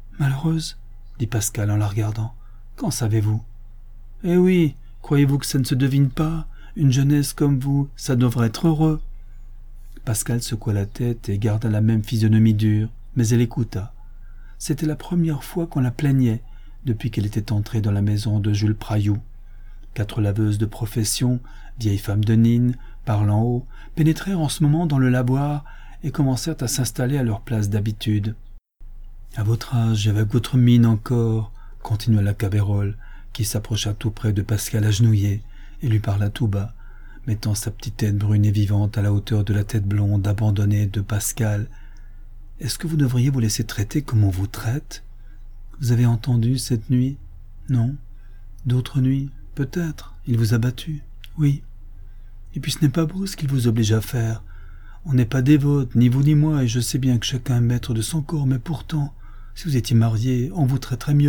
dit Pascal en la regardant. « Qu'en savez-vous ?»« Eh oui, croyez-vous que ça ne se devine pas? Une jeunesse comme vous, ça devrait être heureux. » Pascal secoua la tête et garda la même physionomie dure, mais elle écouta. C'était la première fois qu'on la plaignait depuis qu'elle était entrée dans la maison de Jules Prailloux. Quatre laveuses de profession, vieilles femmes de Nîmes, parlant haut, pénétrèrent en ce moment dans le laboire et commencèrent à s'installer à leur place d'habitude. « À votre âge et avec votre mine encore, » continua la Cabérole, qui s'approcha tout près de Pascal agenouillé et lui parla tout bas, mettant sa petite tête brune et vivante à la hauteur de la tête blonde abandonnée de Pascal. « Est-ce que vous devriez vous laisser traiter comme on vous traite? Vous avez entendu cette nuit? Non? D'autres nuits? Peut-être. Il vous a battu? Oui. Et puis ce n'est pas beau ce qu'il vous oblige à faire. On n'est pas dévote, ni vous ni moi, et je sais bien que chacun est maître de son corps, mais pourtant, si vous étiez marié, on vous traiterait mieux. »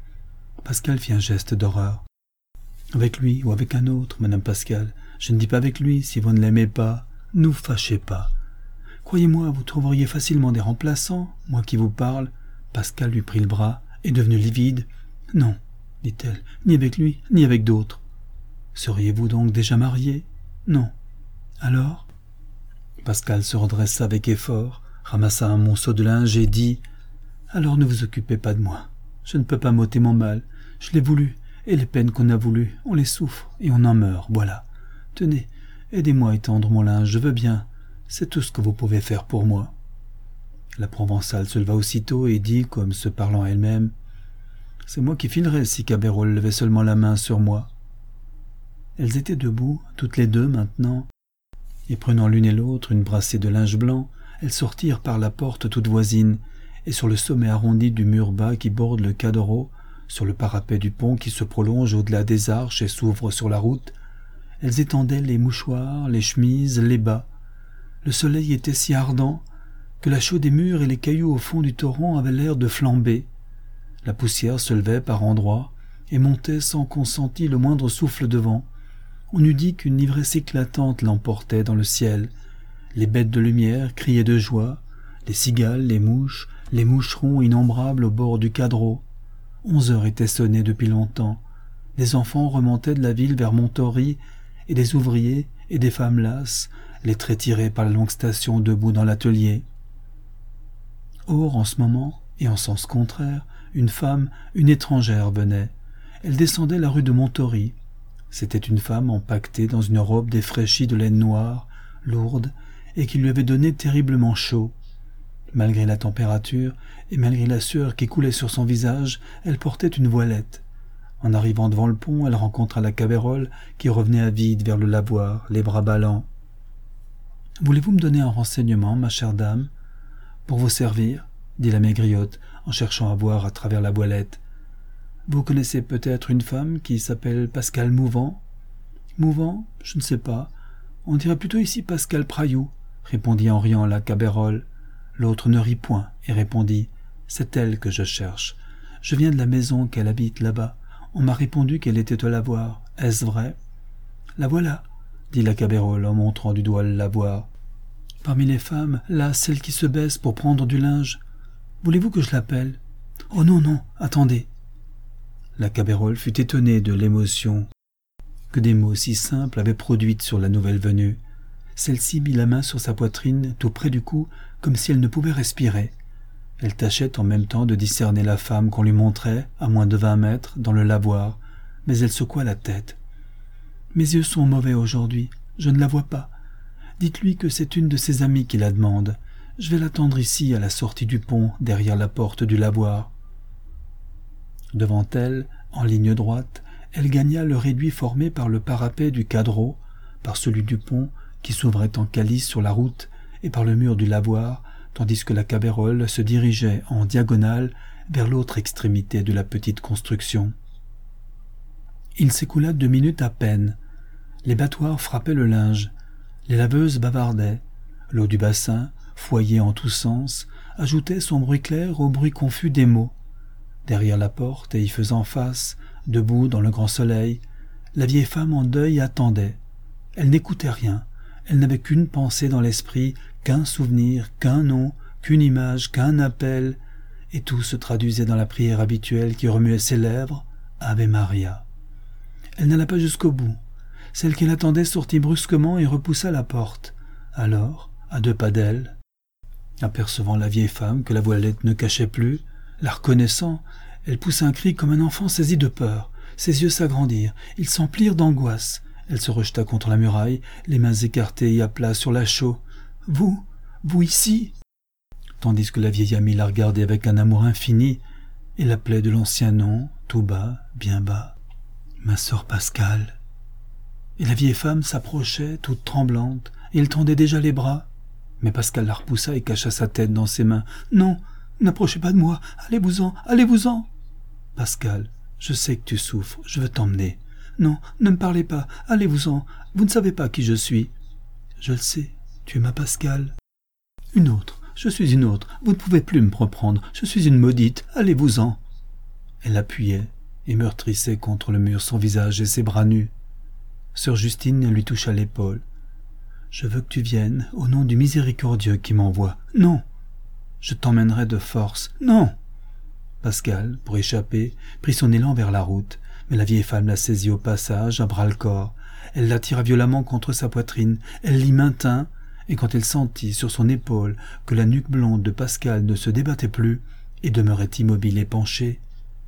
Pascal fit un geste d'horreur. « Avec lui ou avec un autre, madame Pascal. Je ne dis pas avec lui, si vous ne l'aimez pas. Ne vous fâchez pas. Croyez-moi, vous trouveriez facilement des remplaçants, moi qui vous parle. » Pascal lui prit le bras, et devenu livide. « Non, dit-elle, ni avec lui, ni avec d'autres. »« Seriez-vous donc déjà marié? » ?»« Non. »« Alors ?» Pascal se redressa avec effort, ramassa un monceau de linge et dit « Alors ne vous occupez pas de moi. Je ne peux pas m'ôter mon mal. Je l'ai voulu, et les peines qu'on a voulues, on les souffre, et on en meurt, voilà. Tenez, aidez-moi à étendre mon linge, je veux bien. C'est tout ce que vous pouvez faire pour moi. » La Provençale se leva aussitôt et dit, comme se parlant à elle-même, « C'est moi qui filerais si Cabérole levait seulement la main sur moi. » Elles étaient debout, toutes les deux maintenant, et prenant l'une et l'autre une brassée de linge blanc, elles sortirent par la porte toute voisine, et sur le sommet arrondi du mur bas qui borde le Cadorau, sur le parapet du pont qui se prolonge au-delà des arches et s'ouvre sur la route, elles étendaient les mouchoirs, les chemises, les bas. Le soleil était si ardent que la chaux des murs et les cailloux au fond du torrent avaient l'air de flamber. La poussière se levait par endroits et montait sans qu'on sentît le moindre souffle de vent. On eût dit qu'une ivresse éclatante l'emportait dans le ciel. Les bêtes de lumière criaient de joie, les cigales, les mouches, les moucherons innombrables au bord du Cadorau. Onze heures étaient sonnées depuis longtemps. Des enfants remontaient de la ville vers Montory, et des ouvriers et des femmes lasses, les traits tirés par la longue station debout dans l'atelier. Or, en ce moment, et en sens contraire, une femme, une étrangère venait. Elle descendait la rue de Montory. C'était une femme empaquetée dans une robe défraîchie de laine noire, lourde, et qui lui avait donné terriblement chaud. Malgré la température, et malgré la sueur qui coulait sur son visage, elle portait une voilette. En arrivant devant le pont, elle rencontra la Cabérole, qui revenait à vide vers le lavoir, les bras ballants. « Voulez-vous me donner un renseignement, ma chère dame ? » ?»« Pour vous servir, » dit la Maigriot, en cherchant à voir à travers la voilette. « Vous connaissez peut-être une femme qui s'appelle Pascal Mouvant ?»« Mouvant ? Je ne sais pas. On dirait plutôt ici Pascal Prailloux, » répondit en riant la Cabérole. L'autre ne rit point et répondit « C'est elle que je cherche. Je viens de la maison qu'elle habite là-bas. On m'a répondu qu'elle était au lavoir. Est-ce vrai ? » « La voilà. dit la Cabérole en montrant du doigt le lavoir. « Parmi les femmes, là, celle qui se baisse pour prendre du linge. Voulez-vous que je l'appelle ? Oh non, non, attendez !» La Cabérole fut étonnée de l'émotion que des mots si simples avaient produite sur la nouvelle venue. Celle-ci mit la main sur sa poitrine, tout près du cou, comme si elle ne pouvait respirer. Elle tâchait en même temps de discerner la femme qu'on lui montrait, à moins de vingt mètres, dans le lavoir, mais elle secoua la tête. « Mes yeux sont mauvais aujourd'hui, je ne la vois pas. Dites-lui que c'est une de ses amies qui la demande. Je vais l'attendre ici, à la sortie du pont, derrière la porte du lavoir. » Devant elle, en ligne droite, elle gagna le réduit formé par le parapet du cadreau, par celui du pont, qui s'ouvrait en calice sur la route, et par le mur du lavoir, tandis que la Cabérole se dirigeait en diagonale vers l'autre extrémité de la petite construction. Il s'écoula deux minutes à peine. Les battoirs frappaient le linge, les laveuses bavardaient, l'eau du bassin, foyée en tous sens, ajoutait son bruit clair au bruit confus des mots. Derrière la porte et y faisant face, debout dans le grand soleil, la vieille femme en deuil attendait. Elle n'écoutait rien, elle n'avait qu'une pensée dans l'esprit, qu'un souvenir, qu'un nom, qu'une image, qu'un appel, et tout se traduisait dans la prière habituelle qui remuait ses lèvres, Ave Maria. Elle n'alla pas jusqu'au bout. Celle qu'elle attendait sortit brusquement et repoussa la porte. Alors, à deux pas d'elle, apercevant la vieille femme que la voilette ne cachait plus, la reconnaissant, elle poussa un cri comme un enfant saisi de peur. Ses yeux s'agrandirent, ils s'emplirent d'angoisse. Elle se rejeta contre la muraille, les mains écartées et à plat sur la chaux. « Vous, vous ici ?» Tandis que la vieille amie la regardait avec un amour infini et l'appelait de l'ancien nom, tout bas, bien bas. « Ma sœur Pascale. » Et la vieille femme s'approchait, toute tremblante, et elle tendait déjà les bras. Mais Pascal la repoussa et cacha sa tête dans ses mains. « Non, n'approchez pas de moi, allez-vous-en, allez-vous-en !»« Pascal, je sais que tu souffres, je veux t'emmener. Non, ne me parlez pas, allez-vous-en, vous ne savez pas qui je suis. »« Je le sais, tu es ma Pascale. »« Une autre, je suis une autre, vous ne pouvez plus me reprendre, je suis une maudite, allez-vous-en. » Elle appuyait et meurtrissait contre le mur son visage et ses bras nus. Sœur Justine lui toucha l'épaule. « Je veux que tu viennes, au nom du miséricordieux qui m'envoie. Non, je t'emmènerai de force. Non !» Pascal, pour échapper, prit son élan vers la route, mais la vieille femme la saisit au passage, à bras-le-corps. Elle l'attira violemment contre sa poitrine, elle l'y maintint, et quand elle sentit sur son épaule que la nuque blonde de Pascal ne se débattait plus et demeurait immobile et penchée,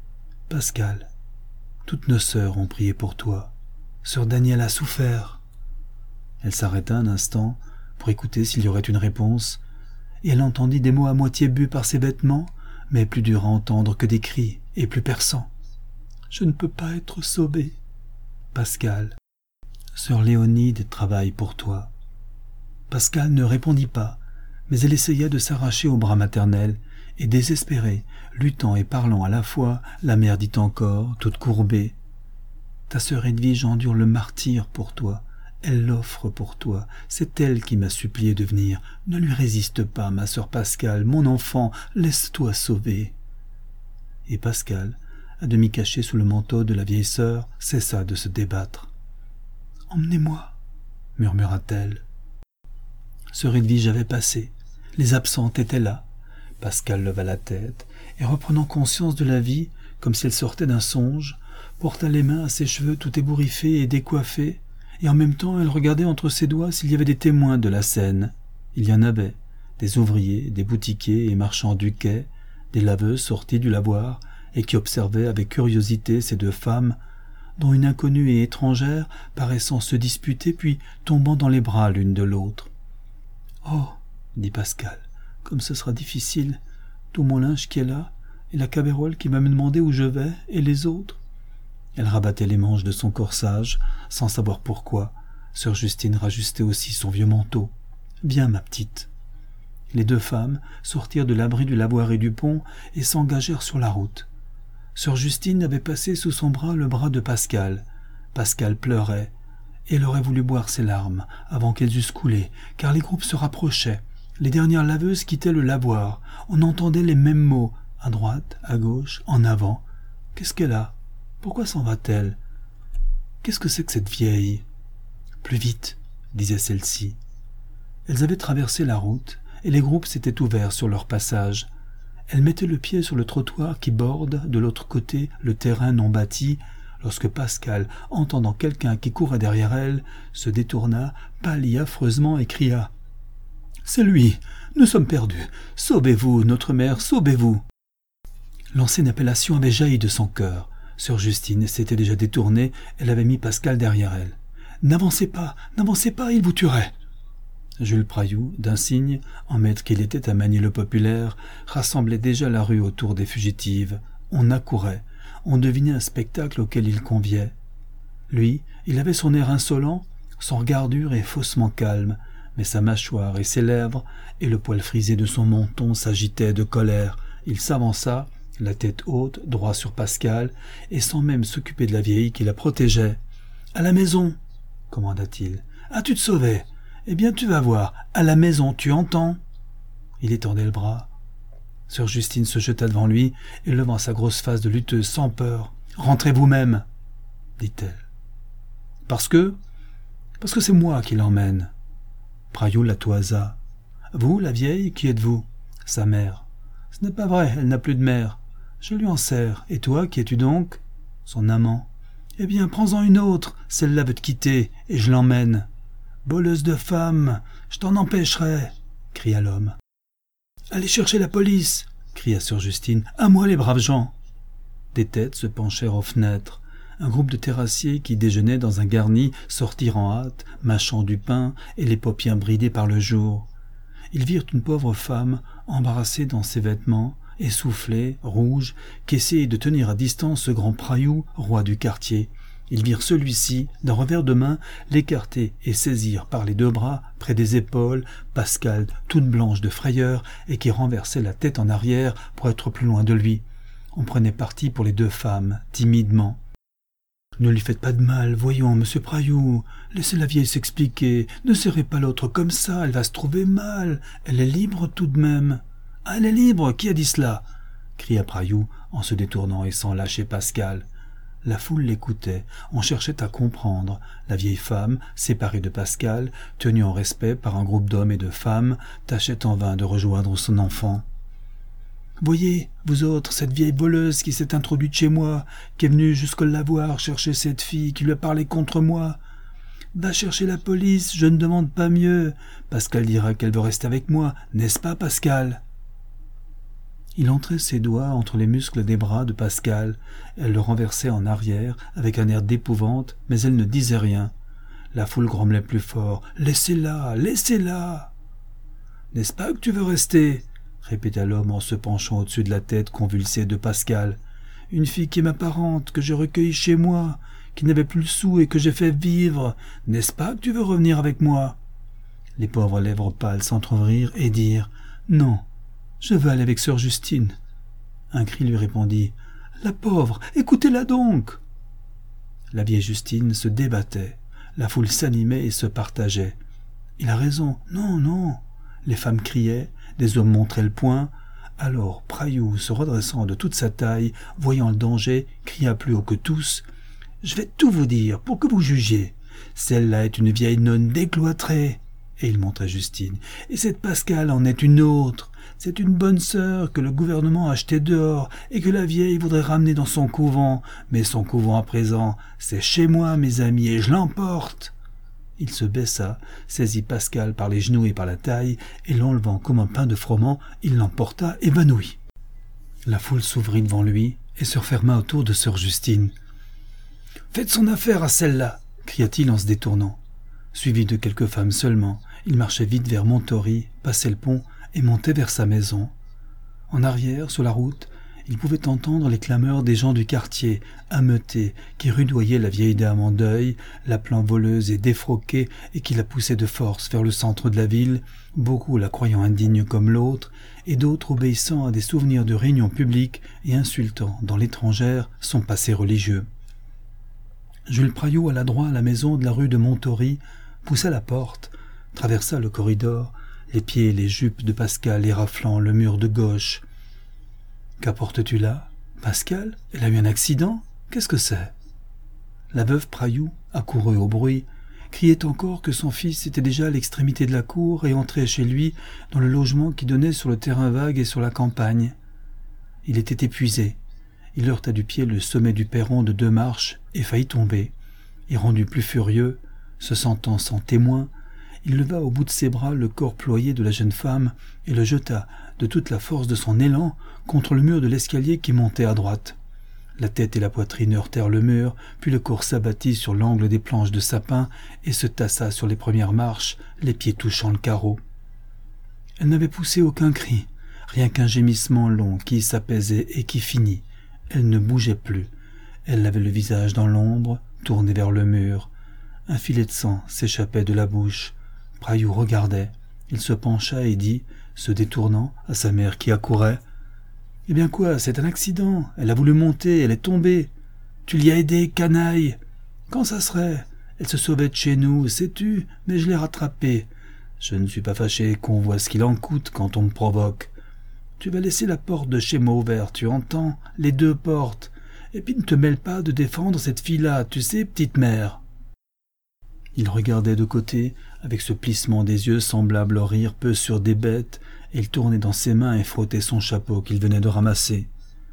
« Pascal, toutes nos sœurs ont prié pour toi. Sœur Danielle a souffert. » Elle s'arrêta un instant pour écouter s'il y aurait une réponse, et elle entendit des mots à moitié bus par ses vêtements, mais plus durs à entendre que des cris, et plus perçants. « Je ne peux pas être sauvée. »« Pascal, sœur Léonide travaille pour toi. » Pascal ne répondit pas, mais elle essaya de s'arracher au bras maternel, et désespérée, luttant et parlant à la fois, la mère dit encore, toute courbée, « Ta sœur Edwige endure le martyre pour toi. Elle l'offre pour toi. C'est elle qui m'a supplié de venir. Ne lui résiste pas, ma sœur Pascale, mon enfant, laisse-toi sauver. » Et Pascal, à demi caché sous le manteau de la vieille sœur, cessa de se débattre. « Emmenez-moi, » murmura-t-elle. Sœur Edwige avait passé. Les absentes étaient là. Pascal leva la tête et, reprenant conscience de la vie, comme si elle sortait d'un songe, porta les mains à ses cheveux tout ébouriffés et décoiffés, et en même temps elle regardait entre ses doigts s'il y avait des témoins de la scène. Il y en avait, des ouvriers, des boutiquiers et marchands du quai, des laveuses sorties du lavoir, et qui observaient avec curiosité ces deux femmes, dont une inconnue et étrangère paraissant se disputer puis tombant dans les bras l'une de l'autre. « Oh !» dit Pascal, « comme ce sera difficile, tout mon linge qui est là, et la Cabérole qui va me demander où je vais, et les autres. » Elle rabattait les manches de son corsage, sans savoir pourquoi. Sœur Justine rajustait aussi son vieux manteau. « Viens, ma petite. » Les deux femmes sortirent de l'abri du lavoir et du pont et s'engagèrent sur la route. Sœur Justine avait passé sous son bras le bras de Pascal. Pascal pleurait, et elle aurait voulu boire ses larmes avant qu'elles eussent coulé, car les groupes se rapprochaient. Les dernières laveuses quittaient le lavoir. On entendait les mêmes mots, à droite, à gauche, en avant. Qu'est-ce qu'elle a ? Pourquoi s'en va-t-elle ? Qu'est-ce que c'est que cette vieille ? Plus vite, disait celle-ci. Elles avaient traversé la route, et les groupes s'étaient ouverts sur leur passage. Elles mettaient le pied sur le trottoir qui borde, de l'autre côté, le terrain non bâti, lorsque Pascal, entendant quelqu'un qui courait derrière elle, se détourna, pâlit affreusement et cria « C'est lui! Nous sommes perdus! Sauvez-vous, notre mère, sauvez-vous !» L'ancienne appellation avait jailli de son cœur. Sœur Justine s'était déjà détournée, elle avait mis Pascal derrière elle. « N'avancez pas, n'avancez pas, il vous tuerait !» Jules Prailloux, d'un signe, en maître qu'il était à manier le populaire, rassemblait déjà la rue autour des fugitives. On accourait, on devinait un spectacle auquel il conviait. Lui, il avait son air insolent, son regard dur et faussement calme, mais sa mâchoire et ses lèvres et le poil frisé de son menton s'agitaient de colère. Il s'avança, la tête haute, droit sur Pascal, et sans même s'occuper de la vieille qui la protégeait. « À la maison !» commanda-t-il. « Ah, tu te sauvais ! Eh bien, tu vas voir, à la maison, tu entends ?» Il étendait le bras. Sœur Justine se jeta devant lui et levant sa grosse face de lutteuse sans peur. « Rentrez vous-même !» dit-elle. « Parce que Parce que c'est moi qui l'emmène. » Prailloux la toisa. « Vous, la vieille, qui êtes-vous ?»« Sa mère. »« Ce n'est pas vrai, elle n'a plus de mère. Je lui en sers. Et toi, qui es-tu donc ?»« Son amant. »« Eh bien, prends-en une autre, celle-là veut te quitter, et je l'emmène. »« Voleuse de femmes, je t'en empêcherai !» cria l'homme. « Allez chercher la police !» cria sœur Justine. « À moi, les braves gens !» Des têtes se penchèrent aux fenêtres. Un groupe de terrassiers qui déjeunaient dans un garni sortirent en hâte, mâchant du pain et les paupières bridées par le jour. Ils virent une pauvre femme, embarrassée dans ses vêtements, essoufflée, rouge, qui essayait de tenir à distance ce grand Prailloux, roi du quartier. Ils virent celui-ci, d'un revers de main, l'écarter et saisir par les deux bras, près des épaules, Pascal, toute blanche de frayeur, et qui renversait la tête en arrière pour être plus loin de lui. On prenait parti pour les deux femmes, timidement. « Ne lui faites pas de mal, voyons, monsieur Prailloux. Laissez la vieille s'expliquer. Ne serrez pas l'autre comme ça, elle va se trouver mal. Elle est libre tout de même. »« Ah, elle est libre, qui a dit cela ?» cria Prailloux en se détournant et sans lâcher Pascal. La foule l'écoutait, on cherchait à comprendre. La vieille femme, séparée de Pascal, tenue en respect par un groupe d'hommes et de femmes, tâchait en vain de rejoindre son enfant. « Voyez, vous autres, cette vieille voleuse qui s'est introduite chez moi, qui est venue jusque la voir chercher cette fille, qui lui a parlé contre moi. Va chercher la police, je ne demande pas mieux. Pascal dira qu'elle veut rester avec moi, n'est-ce pas, Pascal ?» Il entrait ses doigts entre les muscles des bras de Pascal. Elle le renversait en arrière, avec un air d'épouvante, mais elle ne disait rien. La foule grommelait plus fort. « Laissez-la, laissez-la !»« N'est-ce pas que tu veux rester ?» répéta l'homme en se penchant au-dessus de la tête convulsée de Pascal. « Une fille qui est ma parente, que j'ai recueillie chez moi, qui n'avait plus le sou et que j'ai fait vivre. N'est-ce pas que tu veux revenir avec moi ?» Les pauvres lèvres pâles s'entr'ouvrirent et dirent « Non. » « Je veux aller avec sœur Justine. » Un cri lui répondit « La pauvre, écoutez-la donc !» La vieille Justine se débattait. La foule s'animait et se partageait. « Il a raison. Non, non !» Les femmes criaient, des hommes montraient le poing. Alors Prailloux, se redressant de toute sa taille, voyant le danger, cria plus haut que tous « Je vais tout vous dire pour que vous jugiez. Celle-là est une vieille nonne décloîtrée. » Et il montrait Justine. « Et cette Pascal en est une autre. C'est une bonne sœur que le gouvernement a achetée dehors et que la vieille voudrait ramener dans son couvent. Mais son couvent à présent, c'est chez moi, mes amis, et je l'emporte. » Il se baissa, saisit Pascal par les genoux et par la taille, et l'enlevant comme un pain de froment, il l'emporta évanoui. La foule s'ouvrit devant lui et se referma autour de sœur Justine. « Faites son affaire à celle-là !» cria-t-il en se détournant. Suivi de quelques femmes seulement, il marchait vite vers Montory, passait le pont et montait vers sa maison. En arrière, sur la route, il pouvait entendre les clameurs des gens du quartier, ameutés, qui rudoyaient la vieille dame en deuil, l'appelant voleuse et défroquée, et qui la poussaient de force vers le centre de la ville, beaucoup la croyant indigne comme l'autre, et d'autres obéissant à des souvenirs de réunions publiques et insultant, dans l'étrangère, son passé religieux. Jules Prailloux alla droit à la maison de la rue de Montory, poussa la porte, traversa le corridor, les pieds et les jupes de Pascal éraflant le mur de gauche. « Qu'apportes-tu là, Pascal? Elle a eu un accident? Qu'est-ce que c'est ?» La veuve Prailloux accourut au bruit. criait encore que son fils était déjà à l'extrémité de la cour et entrait chez lui dans le logement qui donnait sur le terrain vague et sur la campagne. Il était épuisé. Il heurta du pied le sommet du perron de deux marches et faillit tomber. Et rendu plus furieux, se sentant sans témoin, il leva au bout de ses bras le corps ployé de la jeune femme et le jeta de toute la force de son élan contre le mur de l'escalier qui montait à droite. La tête et la poitrine heurtèrent le mur, puis le corps s'abattit sur l'angle des planches de sapin et se tassa sur les premières marches, les pieds touchant le carreau. Elle n'avait poussé aucun cri, rien qu'un gémissement long qui s'apaisait et qui finit. Elle ne bougeait plus. Elle avait le visage dans l'ombre, tourné vers le mur. Un filet de sang s'échappait de la bouche. Praillou regardait. Il se pencha et dit, se détournant, à sa mère qui accourait, « Eh bien quoi, c'est un accident. Elle a voulu monter, elle est tombée. Tu l'y as aidée, canaille. Quand ça serait? Elle se sauvait de chez nous, sais-tu, mais je l'ai rattrapée. Je ne suis pas fâché qu'on voit ce qu'il en coûte quand on me provoque. Tu vas laisser la porte de chez moi ouverte, tu entends? Les deux portes. Et puis ne te mêle pas de défendre cette fille-là, tu sais, petite mère. » Il regardait de côté, avec ce plissement des yeux semblable au rire peu sûr des bêtes, et il tournait dans ses mains et frottait son chapeau qu'il venait de ramasser.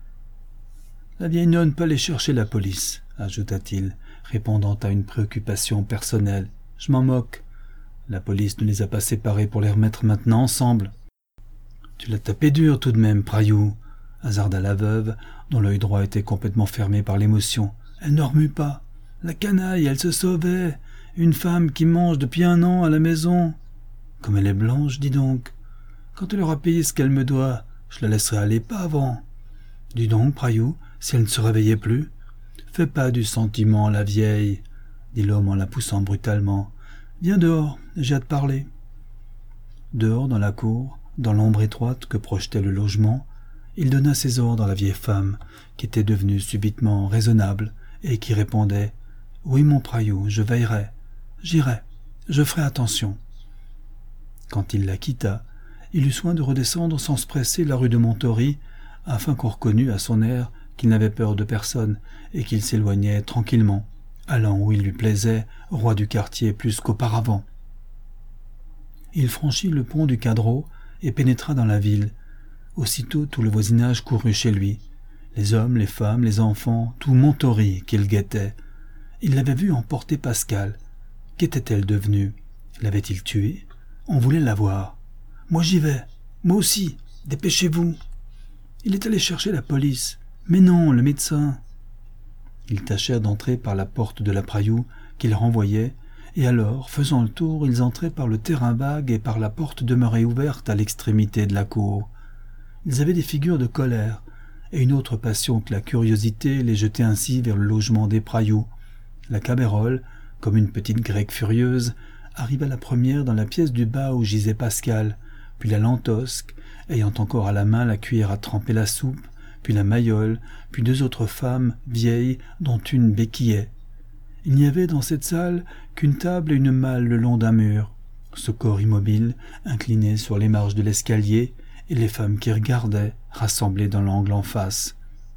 « La vieille nonne peut aller chercher la police, » ajouta-t-il, répondant à une préoccupation personnelle. « Je m'en moque. La police ne les a pas séparés pour les remettre maintenant ensemble. »« Tu l'as tapé dur tout de même, Praillou, » hasarda la veuve, dont l'œil droit était complètement fermé par l'émotion. « Elle ne remue pas. La canaille, elle se sauvait. Une femme qui mange depuis un an à la maison. Comme elle est blanche, dis donc. Quand elle aura payé ce qu'elle me doit, je la laisserai aller, pas avant. Dis donc, Praillou, si elle ne se réveillait plus. Fais pas du sentiment, la vieille, dit l'homme en la poussant brutalement. Viens dehors, j'ai à te parler. Dehors, dans la cour, dans l'ombre étroite que projetait le logement, il donna ses ordres à la vieille femme, qui était devenue subitement raisonnable et qui répondait « Oui, mon Praillou, je veillerai. J'irai. Je ferai attention. » Quand il la quitta, il eut soin de redescendre sans se presser la rue de Montory, afin qu'on reconnût à son air qu'il n'avait peur de personne et qu'il s'éloignait tranquillement, allant où il lui plaisait, roi du quartier plus qu'auparavant. Il franchit le pont du Cadreau et pénétra dans la ville. Aussitôt tout le voisinage courut chez lui. Les hommes, les femmes, les enfants, tout Montory qu'il guettait. Il l'avait vu emporter Pascal. Qu'était-elle devenue? L'avait-il tuée? On voulait la voir. « Moi j'y vais. Moi aussi. Dépêchez-vous. » Il est allé chercher la police. Mais non, le médecin. Ils tâchèrent d'entrer par la porte de la Praillou qu'ils renvoyaient, et alors, faisant le tour, ils entraient par le terrain vague et par la porte demeurée ouverte à l'extrémité de la cour. Ils avaient des figures de colère, et une autre passion que la curiosité les jetait ainsi vers le logement des Praillou. La Cabérole, comme une petite grecque furieuse, arriva la première dans la pièce du bas où gisait Pascal, puis la Lantosque, ayant encore à la main la cuillère à tremper la soupe, puis la Mayole, puis deux autres femmes vieilles dont une béquillait. Il n'y avait dans cette salle qu'une table et une malle le long d'un mur, ce corps immobile, incliné sur les marches de l'escalier, et les femmes qui regardaient, rassemblées dans l'angle en face.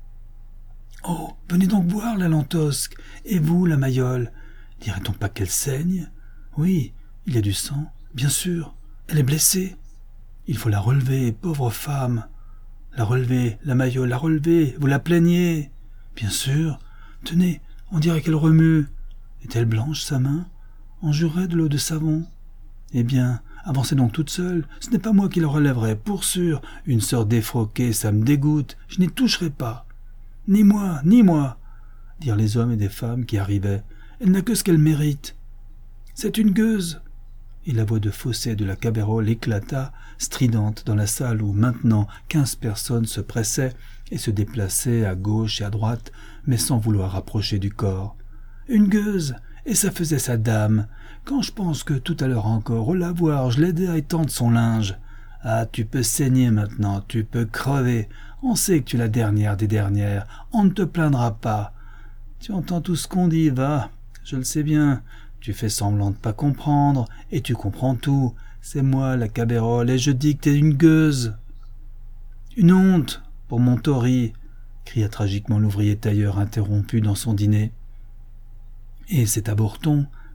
« Oh, venez donc voir la Lantosque, et vous, la Mayole, dirait-on pas qu'elle saigne? Oui, il y a du sang, bien sûr, elle est blessée. Il faut la relever, pauvre femme. La relever, la Mayole, la relever, vous la plaignez. Bien sûr, tenez, on dirait qu'elle remue. Est-elle blanche, sa main? On jurerait de l'eau de savon. Eh bien, avancez donc toute seule, ce n'est pas moi qui la relèverai, pour sûr. Une sœur défroquée, ça me dégoûte, je n'y toucherai pas. Ni moi, ni moi, dirent les hommes et des femmes qui arrivaient. Elle n'a que ce qu'elle mérite. C'est une gueuse. Et la voix de Fossé de la Cabérole éclata, stridente, dans la salle où maintenant quinze personnes se pressaient et se déplaçaient à gauche et à droite, mais sans vouloir approcher du corps. Une gueuse, et ça faisait sa dame. Quand je pense que tout à l'heure encore, au lavoir, je l'aidais à étendre son linge. Ah, tu peux saigner maintenant, tu peux crever. On sait que tu es la dernière des dernières, on ne te plaindra pas. Tu entends tout ce qu'on dit, va, je le sais bien. Tu fais semblant de pas comprendre, et tu comprends tout. C'est moi, la Cabérole, et je dis que t'es une gueuse. Une honte pour Montory, cria tragiquement l'ouvrier tailleur interrompu dans son dîner. Et c'est à Bourton,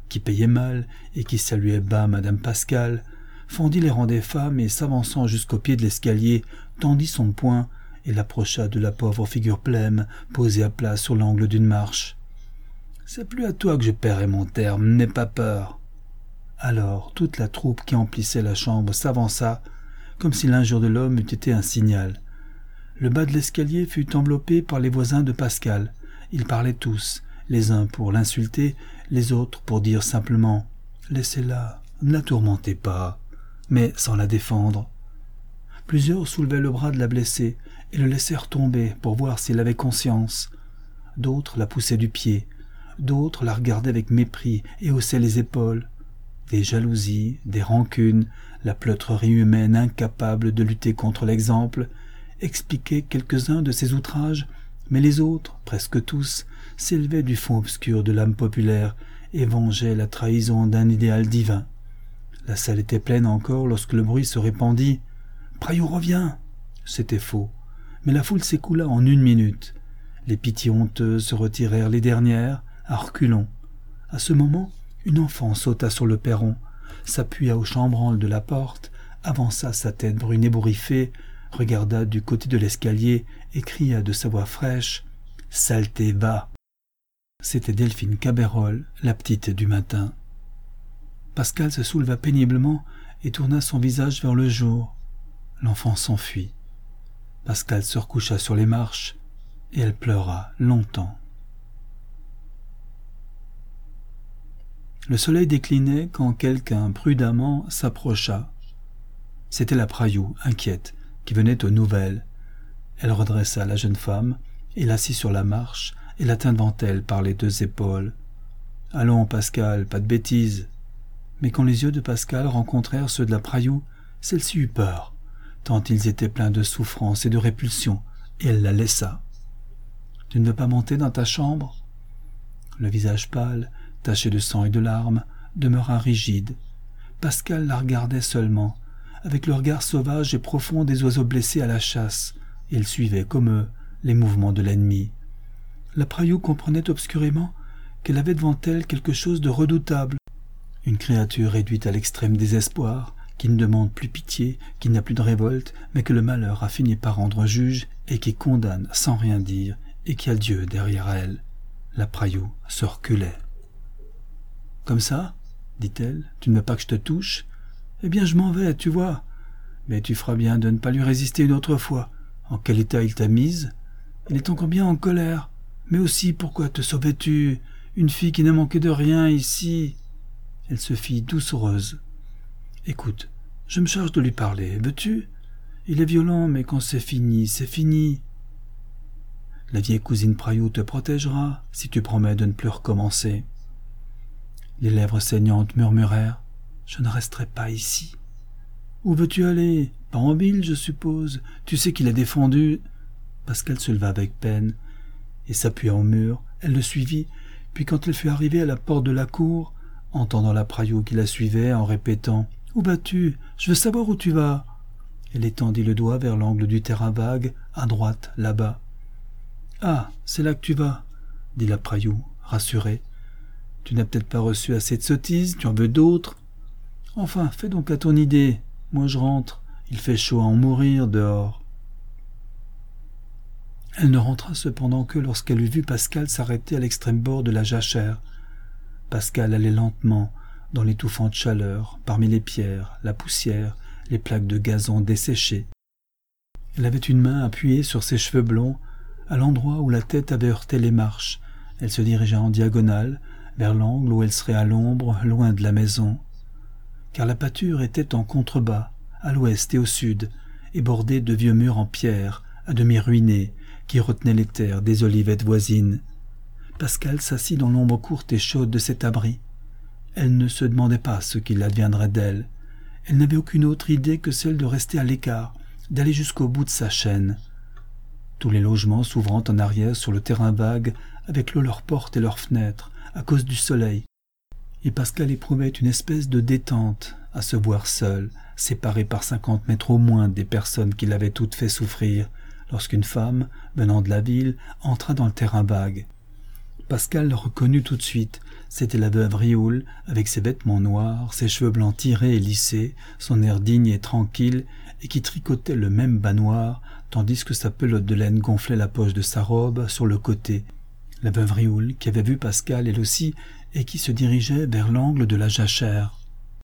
qui payait mal et qui saluait bas madame Pascal, fendit les rangs des femmes et, s'avançant jusqu'au pied de l'escalier, tendit son poing et l'approcha de la pauvre figure blême posée à plat sur l'angle d'une marche. « C'est plus à toi que je paierai mon terme, n'aie pas peur. » Alors toute la troupe qui emplissait la chambre s'avança, comme si l'injure de l'homme eût été un signal. Le bas de l'escalier fut enveloppé par les voisins de Pascal. Ils parlaient tous, les uns pour l'insulter, les autres pour dire simplement « Laissez-la, ne la tourmentez pas », mais sans la défendre. Plusieurs soulevaient le bras de la blessée et le laissèrent tomber pour voir s'il avait conscience. D'autres la poussaient du pied, d'autres la regardaient avec mépris et haussaient les épaules. Des jalousies, des rancunes, la pleuterie humaine incapable de lutter contre l'exemple, expliquaient quelques-uns de ces outrages, mais les autres, presque tous, s'élevaient du fond obscur de l'âme populaire et vengeaient la trahison d'un idéal divin. La salle était pleine encore lorsque le bruit se répandit. « Praillot revient !» C'était faux, mais la foule s'écoula en une minute. Les pitiés honteuses se retirèrent les dernières, à reculons. À ce moment, une enfant sauta sur le perron, s'appuya au chambranle de la porte, avança sa tête brune ébouriffée, regarda du côté de l'escalier et cria de sa voix fraîche « Saleté, va !» C'était Delphine Cabérol, la petite du matin. Pascal se souleva péniblement et tourna son visage vers le jour. L'enfant s'enfuit. Pascal se recoucha sur les marches et elle pleura longtemps. Le soleil déclinait quand quelqu'un prudemment s'approcha. C'était la Praillou, inquiète, qui venait aux nouvelles. Elle redressa la jeune femme et l'assit sur la marche et la tint devant elle par les deux épaules. « Allons, Pascal, pas de bêtises !» Mais quand les yeux de Pascal rencontrèrent ceux de la Praillou, celle-ci eut peur, tant ils étaient pleins de souffrance et de répulsion, et elle la laissa. « Tu ne veux pas monter dans ta chambre ?» Le visage pâle, taché de sang et de larmes, demeura rigide. Pascal la regardait seulement, avec le regard sauvage et profond des oiseaux blessés à la chasse, et elle suivait, comme eux, les mouvements de l'ennemi. La Praillou comprenait obscurément qu'elle avait devant elle quelque chose de redoutable, une créature réduite à l'extrême désespoir, qui ne demande plus pitié, qui n'a plus de révolte, mais que le malheur a fini par rendre juge et qui condamne sans rien dire, et qui a Dieu derrière elle. La Praillou se reculait. « Comme ça, dit-elle, tu ne veux pas que je te touche ? Eh bien, je m'en vais, tu vois. Mais tu feras bien de ne pas lui résister une autre fois. En quel état il t'a mise ? Il est encore bien en colère. Mais aussi, pourquoi te sauvais-tu ? Une fille qui n'a manqué de rien ici. » Elle se fit doucereuse. « Écoute, je me charge de lui parler, veux-tu ? Il est violent, mais quand c'est fini, c'est fini. La vieille cousine Praillou te protégera, si tu promets de ne plus recommencer. » Les lèvres saignantes murmurèrent « Je ne resterai pas ici. »« Où veux-tu aller ? Pas en ville, je suppose. Tu sais qu'il est défendu. » Pascal se leva avec peine et s'appuya au mur. Elle le suivit, puis quand elle fut arrivée à la porte de la cour, entendant la Praillou qui la suivait en répétant « Où vas-tu ? Je veux savoir où tu vas. » Elle étendit le doigt vers l'angle du terrain vague, à droite, là-bas. « Ah, c'est là que tu vas, » dit la Praillou, rassurée. « Tu n'as peut-être pas reçu assez de sottises, tu en veux d'autres. Enfin, fais donc à ton idée. Moi je rentre, il fait chaud à en mourir dehors. » Elle ne rentra cependant que lorsqu'elle eut vu Pascal s'arrêter à l'extrême bord de la jachère. Pascal allait lentement, dans l'étouffante chaleur, parmi les pierres, la poussière, les plaques de gazon desséchées. Elle avait une main appuyée sur ses cheveux blonds, à l'endroit où la tête avait heurté les marches. Elle se dirigea en diagonale, vers l'angle où elle serait à l'ombre, loin de la maison. Car la pâture était en contrebas, à l'ouest et au sud, et bordée de vieux murs en pierre, à demi ruinés, qui retenaient les terres des olivettes voisines. Pascal s'assit dans l'ombre courte et chaude de cet abri. Elle ne se demandait pas ce qu'il adviendrait d'elle. Elle n'avait aucune autre idée que celle de rester à l'écart, d'aller jusqu'au bout de sa chaîne. Tous les logements s'ouvrant en arrière sur le terrain vague, avec l'eau leurs portes et leurs fenêtres, à cause du soleil. Et Pascal éprouvait une espèce de détente à se voir seul, séparé par cinquante mètres au moins des personnes qui l'avaient toutes fait souffrir, lorsqu'une femme, venant de la ville, entra dans le terrain vague. Pascal le reconnut tout de suite. C'était la veuve Rioul, avec ses vêtements noirs, ses cheveux blancs tirés et lissés, son air digne et tranquille, et qui tricotait le même bas noir, tandis que sa pelote de laine gonflait la poche de sa robe sur le côté. La veuve Rioul, qui avait vu Pascal elle aussi, et qui se dirigeait vers l'angle de la jachère.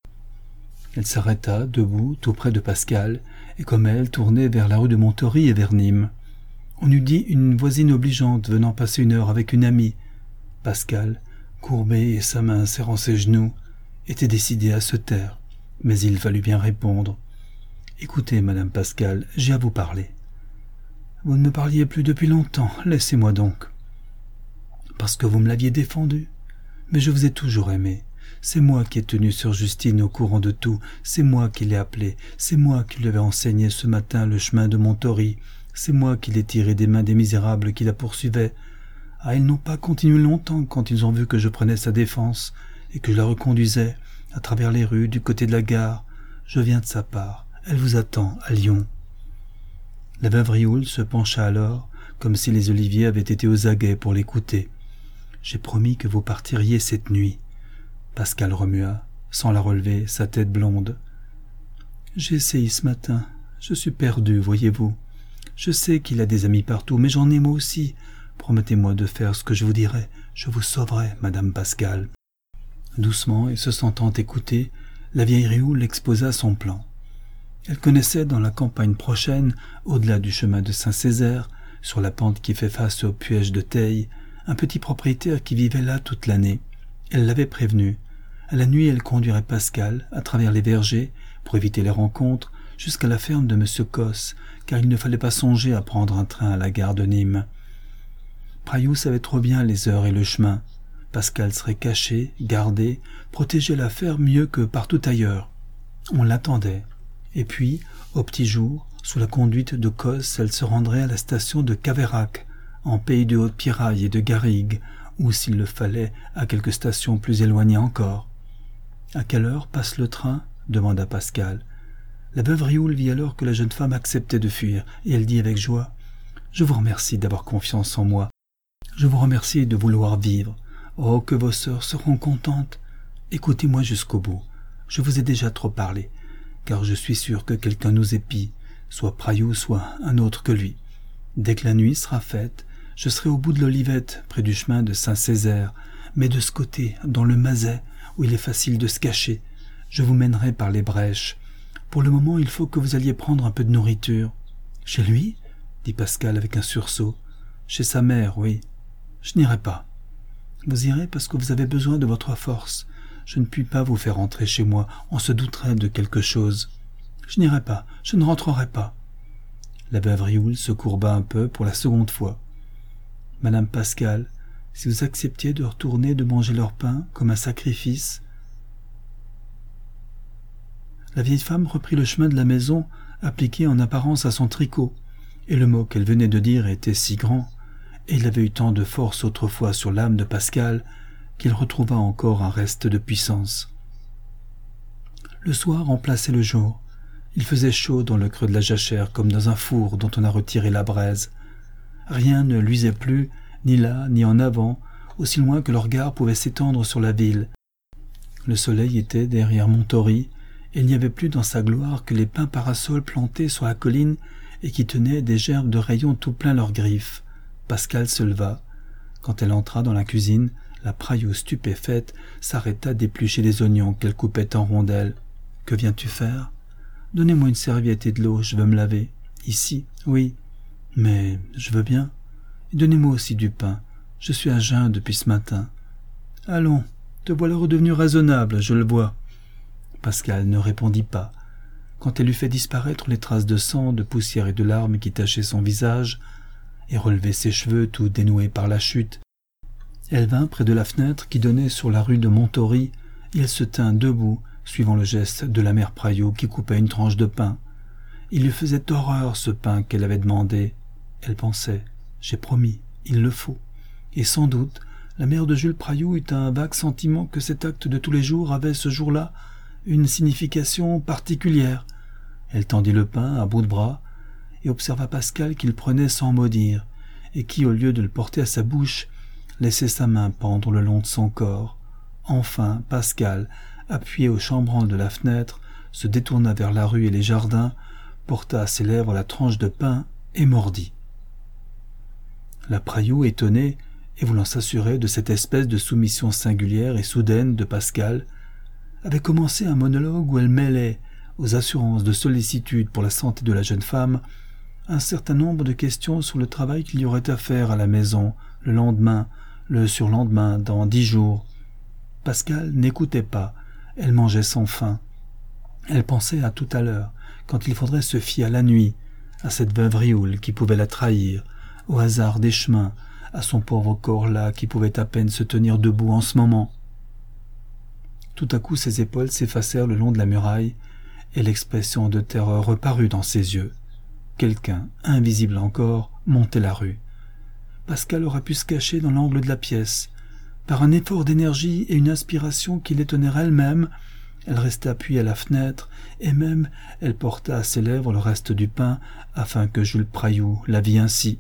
Elle s'arrêta, debout, tout près de Pascal, et comme elle, tournait vers la rue de Montory et vers Nîmes. On eût dit une voisine obligeante venant passer une heure avec une amie. Pascal, courbé et sa main serrant ses genoux, était décidé à se taire, mais il fallut bien répondre. « Écoutez, Madame Pascal, j'ai à vous parler. »« Vous ne me parliez plus depuis longtemps, laissez-moi donc. »« Parce que vous me l'aviez défendu. Mais je vous ai toujours aimé. C'est moi qui ai tenu Sœur Justine au courant de tout, c'est moi qui l'ai appelée, c'est moi qui lui avais enseigné ce matin le chemin de Montory, c'est moi qui l'ai tirée des mains des misérables qui la poursuivaient. Ah, ils n'ont pas continué longtemps quand ils ont vu que je prenais sa défense et que je la reconduisais à travers les rues du côté de la gare. Je viens de sa part. Elle vous attend à Lyon. » La veuve Rioul se pencha alors, comme si les oliviers avaient été aux aguets pour l'écouter. « J'ai promis que vous partiriez cette nuit. » Pascal remua, sans la relever, sa tête blonde. « J'ai essayé ce matin. Je suis perdu, voyez-vous. Je sais qu'il a des amis partout, mais j'en ai moi aussi. Promettez-moi de faire ce que je vous dirai. Je vous sauverai, Madame Pascal. » Doucement et se sentant écoutée, la vieille Rioul exposa son plan. Elle connaissait dans la campagne prochaine, au-delà du chemin de Saint-Césaire, sur la pente qui fait face au Puège de Teil, un petit propriétaire qui vivait là toute l'année. Elle l'avait prévenu. À la nuit, elle conduirait Pascal à travers les vergers, pour éviter les rencontres, jusqu'à la ferme de Monsieur Cosse, car il ne fallait pas songer à prendre un train à la gare de Nîmes. Praillou savait trop bien les heures et le chemin. Pascal serait caché, gardé, protégeait la ferme mieux que partout ailleurs. On l'attendait. Et puis, au petit jour, sous la conduite de Cosse, elle se rendrait à la station de Caveyrac, en pays de Haute-Piraille et de Garrigues, ou, s'il le fallait, à quelques stations plus éloignées encore. « À quelle heure passe le train ?» demanda Pascal. La veuve Rioul vit alors que la jeune femme acceptait de fuir, et elle dit avec joie « Je vous remercie d'avoir confiance en moi. Je vous remercie de vouloir vivre. Oh, que vos sœurs seront contentes. Écoutez-moi jusqu'au bout. Je vous ai déjà trop parlé, car je suis sûr que quelqu'un nous épie, soit Praillou, soit un autre que lui. Dès que la nuit sera faite, je serai au bout de l'Olivette, près du chemin de Saint-Césaire, mais de ce côté, dans le Mazet, où il est facile de se cacher. Je vous mènerai par les brèches. Pour le moment, il faut que vous alliez prendre un peu de nourriture. »« Chez lui ?» dit Pascal avec un sursaut. « Chez sa mère, oui. Je n'irai pas. Vous irez parce que vous avez besoin de votre force. Je ne puis pas vous faire entrer chez moi, on se douterait de quelque chose. Je n'irai pas, je ne rentrerai pas. » La veuve Rioul se courba un peu pour la seconde fois. « Madame Pascal, si vous acceptiez de retourner de manger leur pain comme un sacrifice... » La vieille femme reprit le chemin de la maison, appliquée en apparence à son tricot, et le mot qu'elle venait de dire était si grand, et il avait eu tant de force autrefois sur l'âme de Pascal, qu'il retrouva encore un reste de puissance. Le soir remplaçait le jour. Il faisait chaud dans le creux de la jachère, comme dans un four dont on a retiré la braise. Rien ne luisait plus, ni là, ni en avant, aussi loin que le regard pouvait s'étendre sur la ville. Le soleil était derrière Montory, et il n'y avait plus dans sa gloire que les pins parasols plantés sur la colline et qui tenaient des gerbes de rayons tout plein leurs griffes. Pascal se leva. Quand elle entra dans la cuisine, la Praillou stupéfaite s'arrêta d'éplucher les oignons qu'elle coupait en rondelles. « Que viens-tu faire ? Donnez-moi une serviette et de l'eau, je veux me laver. Ici, oui. Mais je veux bien. Et donnez-moi aussi du pain. Je suis à jeun depuis ce matin. Allons, te voilà redevenu raisonnable, je le vois. » Pascal ne répondit pas. Quand elle eut fait disparaître les traces de sang, de poussière et de larmes qui tachaient son visage, et relevé ses cheveux tout dénoués par la chute, elle vint près de la fenêtre qui donnait sur la rue de Montory, et elle se tint debout, suivant le geste de la mère Praillou qui coupait une tranche de pain. Il lui faisait horreur ce pain qu'elle avait demandé. Elle pensait « J'ai promis, il le faut ». Et sans doute, la mère de Jules Praillou eut un vague sentiment que cet acte de tous les jours avait ce jour-là une signification particulière. Elle tendit le pain à bout de bras et observa Pascal qu'il prenait sans mot dire, et qui, au lieu de le porter à sa bouche, laissait sa main pendre le long de son corps. Enfin, Pascal, appuyé au chambranle de la fenêtre, se détourna vers la rue et les jardins, porta à ses lèvres la tranche de pain et mordit. La Praillou, étonnée et voulant s'assurer de cette espèce de soumission singulière et soudaine de Pascal, avait commencé un monologue où elle mêlait, aux assurances de sollicitude pour la santé de la jeune femme, un certain nombre de questions sur le travail qu'il y aurait à faire à la maison, le lendemain, le surlendemain, dans dix jours. Pascal n'écoutait pas, elle mangeait sans faim. Elle pensait à tout à l'heure, quand il faudrait se fier à la nuit, à cette veuve Rioul qui pouvait la trahir, au hasard des chemins, à son pauvre corps là qui pouvait à peine se tenir debout en ce moment. Tout à coup ses épaules s'effacèrent le long de la muraille, et l'expression de terreur reparut dans ses yeux. Quelqu'un, invisible encore, montait la rue. Pascal aurait pu se cacher dans l'angle de la pièce. Par un effort d'énergie et une inspiration qui l'étonnèrent elle-même, elle restait appuyée à la fenêtre, et même elle porta à ses lèvres le reste du pain, afin que Jules Praillou la vît ainsi.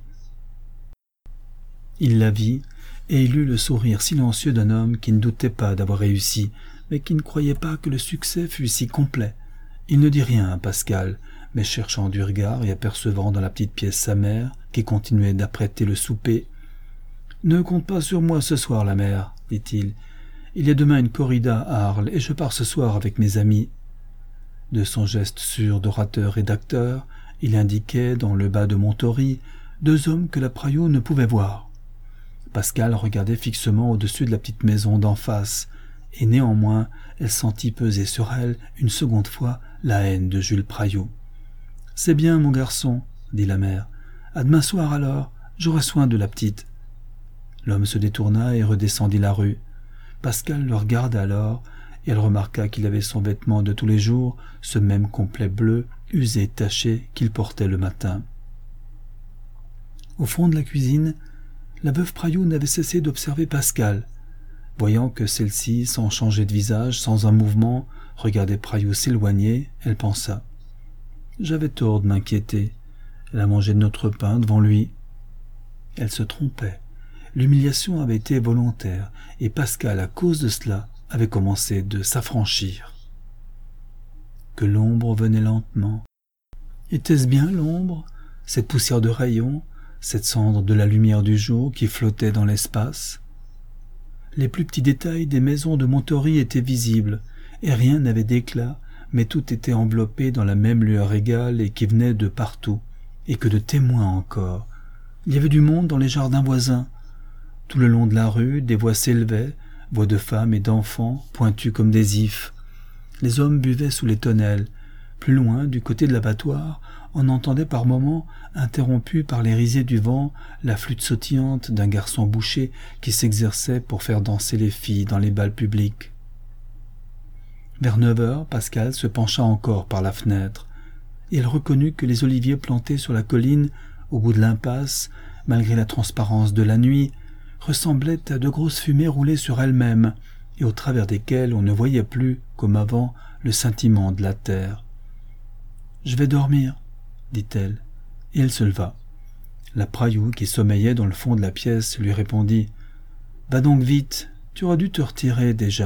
Il la vit, et il eut le sourire silencieux d'un homme qui ne doutait pas d'avoir réussi, mais qui ne croyait pas que le succès fût si complet. Il ne dit rien à Pascal, mais cherchant du regard et apercevant dans la petite pièce sa mère, qui continuait d'apprêter le souper. « Ne compte pas sur moi ce soir, la mère, dit-il. Il y a demain une corrida à Arles, et je pars ce soir avec mes amis. » De son geste sûr d'orateur et d'acteur, il indiquait, dans le bas de Montory, deux hommes que la Praillou ne pouvait voir. Pascal regardait fixement au-dessus de la petite maison d'en face, et néanmoins elle sentit peser sur elle une seconde fois la haine de Jules Praillou. « C'est bien, mon garçon, dit la mère. À demain soir alors, j'aurai soin de la petite. » L'homme se détourna et redescendit la rue. Pascal le regarda alors, et elle remarqua qu'il avait son vêtement de tous les jours, ce même complet bleu, usé et taché, qu'il portait le matin. Au fond de la cuisine, la veuve Praillou n'avait cessé d'observer Pascal. Voyant que celle-ci, sans changer de visage, sans un mouvement, regardait Praillou s'éloigner, elle pensa. « J'avais tort de m'inquiéter. Elle a mangé de notre pain devant lui. » Elle se trompait. L'humiliation avait été volontaire, et Pascal, à cause de cela, avait commencé de s'affranchir. Que l'ombre venait lentement. Était-ce bien l'ombre, cette poussière de rayons, cette cendre de la lumière du jour qui flottait dans l'espace? Les plus petits détails des maisons de Montory étaient visibles, et rien n'avait d'éclat, mais tout était enveloppé dans la même lueur égale et qui venait de partout, et que de témoins encore. Il y avait du monde dans les jardins voisins. Tout le long de la rue, des voix s'élevaient, voix de femmes et d'enfants, pointues comme des ifs. Les hommes buvaient sous les tonnelles. Plus loin, du côté de l'abattoir, on entendait par moments, interrompu par les risées du vent, la flûte sautillante d'un garçon boucher qui s'exerçait pour faire danser les filles dans les bals publics. Vers neuf heures, Pascal se pencha encore par la fenêtre, et elle reconnut que les oliviers plantés sur la colline, au bout de l'impasse, malgré la transparence de la nuit, ressemblaient à de grosses fumées roulées sur elles-mêmes, et au travers desquelles on ne voyait plus, comme avant, le scintillement de la terre. « Je vais dormir, » dit-elle, et elle se leva. La Praillou, qui sommeillait dans le fond de la pièce, lui répondit « Va donc vite, tu auras dû te retirer déjà. »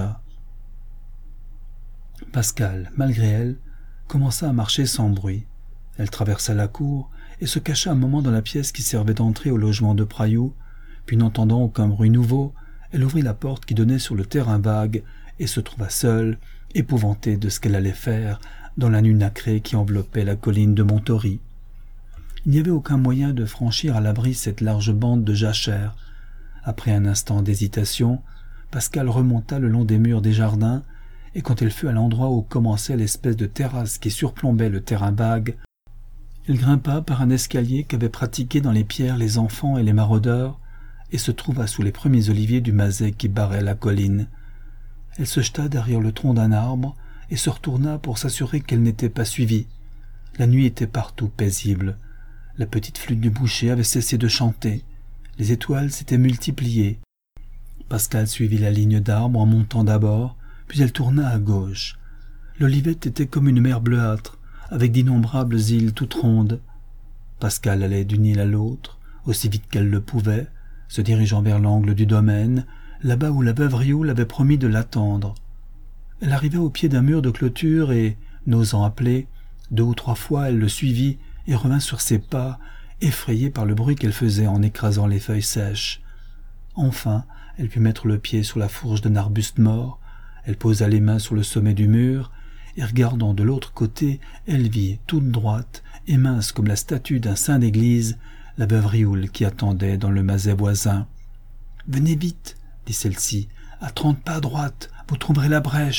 Pascal, malgré elle, commença à marcher sans bruit. Elle traversa la cour et se cacha un moment dans la pièce qui servait d'entrée au logement de Praillou, puis n'entendant aucun bruit nouveau, elle ouvrit la porte qui donnait sur le terrain vague et se trouva seule, épouvantée de ce qu'elle allait faire dans la nuit nacrée qui enveloppait la colline de Montory. Il n'y avait aucun moyen de franchir à l'abri cette large bande de jachères. Après un instant d'hésitation, Pascal remonta le long des murs des jardins, et quand elle fut à l'endroit où commençait l'espèce de terrasse qui surplombait le terrain vague, elle grimpa par un escalier qu'avaient pratiqué dans les pierres les enfants et les maraudeurs, et se trouva sous les premiers oliviers du Mazet qui barraient la colline. Elle se jeta derrière le tronc d'un arbre et se retourna pour s'assurer qu'elle n'était pas suivie. La nuit était partout paisible. La petite flûte du boucher avait cessé de chanter. Les étoiles s'étaient multipliées. Pascal suivit la ligne d'arbres en montant d'abord, puis elle tourna à gauche. L'olivette était comme une mer bleuâtre, avec d'innombrables îles toutes rondes. Pascal allait d'une île à l'autre, aussi vite qu'elle le pouvait, se dirigeant vers l'angle du domaine, là-bas où la veuve Rioul avait promis de l'attendre. Elle arriva au pied d'un mur de clôture et, n'osant appeler, deux ou trois fois elle le suivit et revint sur ses pas, effrayée par le bruit qu'elle faisait en écrasant les feuilles sèches. Enfin, elle put mettre le pied sur la fourche d'un arbuste mort, elle posa les mains sur le sommet du mur, et regardant de l'autre côté, elle vit, toute droite et mince comme la statue d'un saint d'église, la veuve Rioul qui attendait dans le maset voisin. « Venez vite !» dit celle-ci, « à trente pas à droite, vous trouverez la brèche. »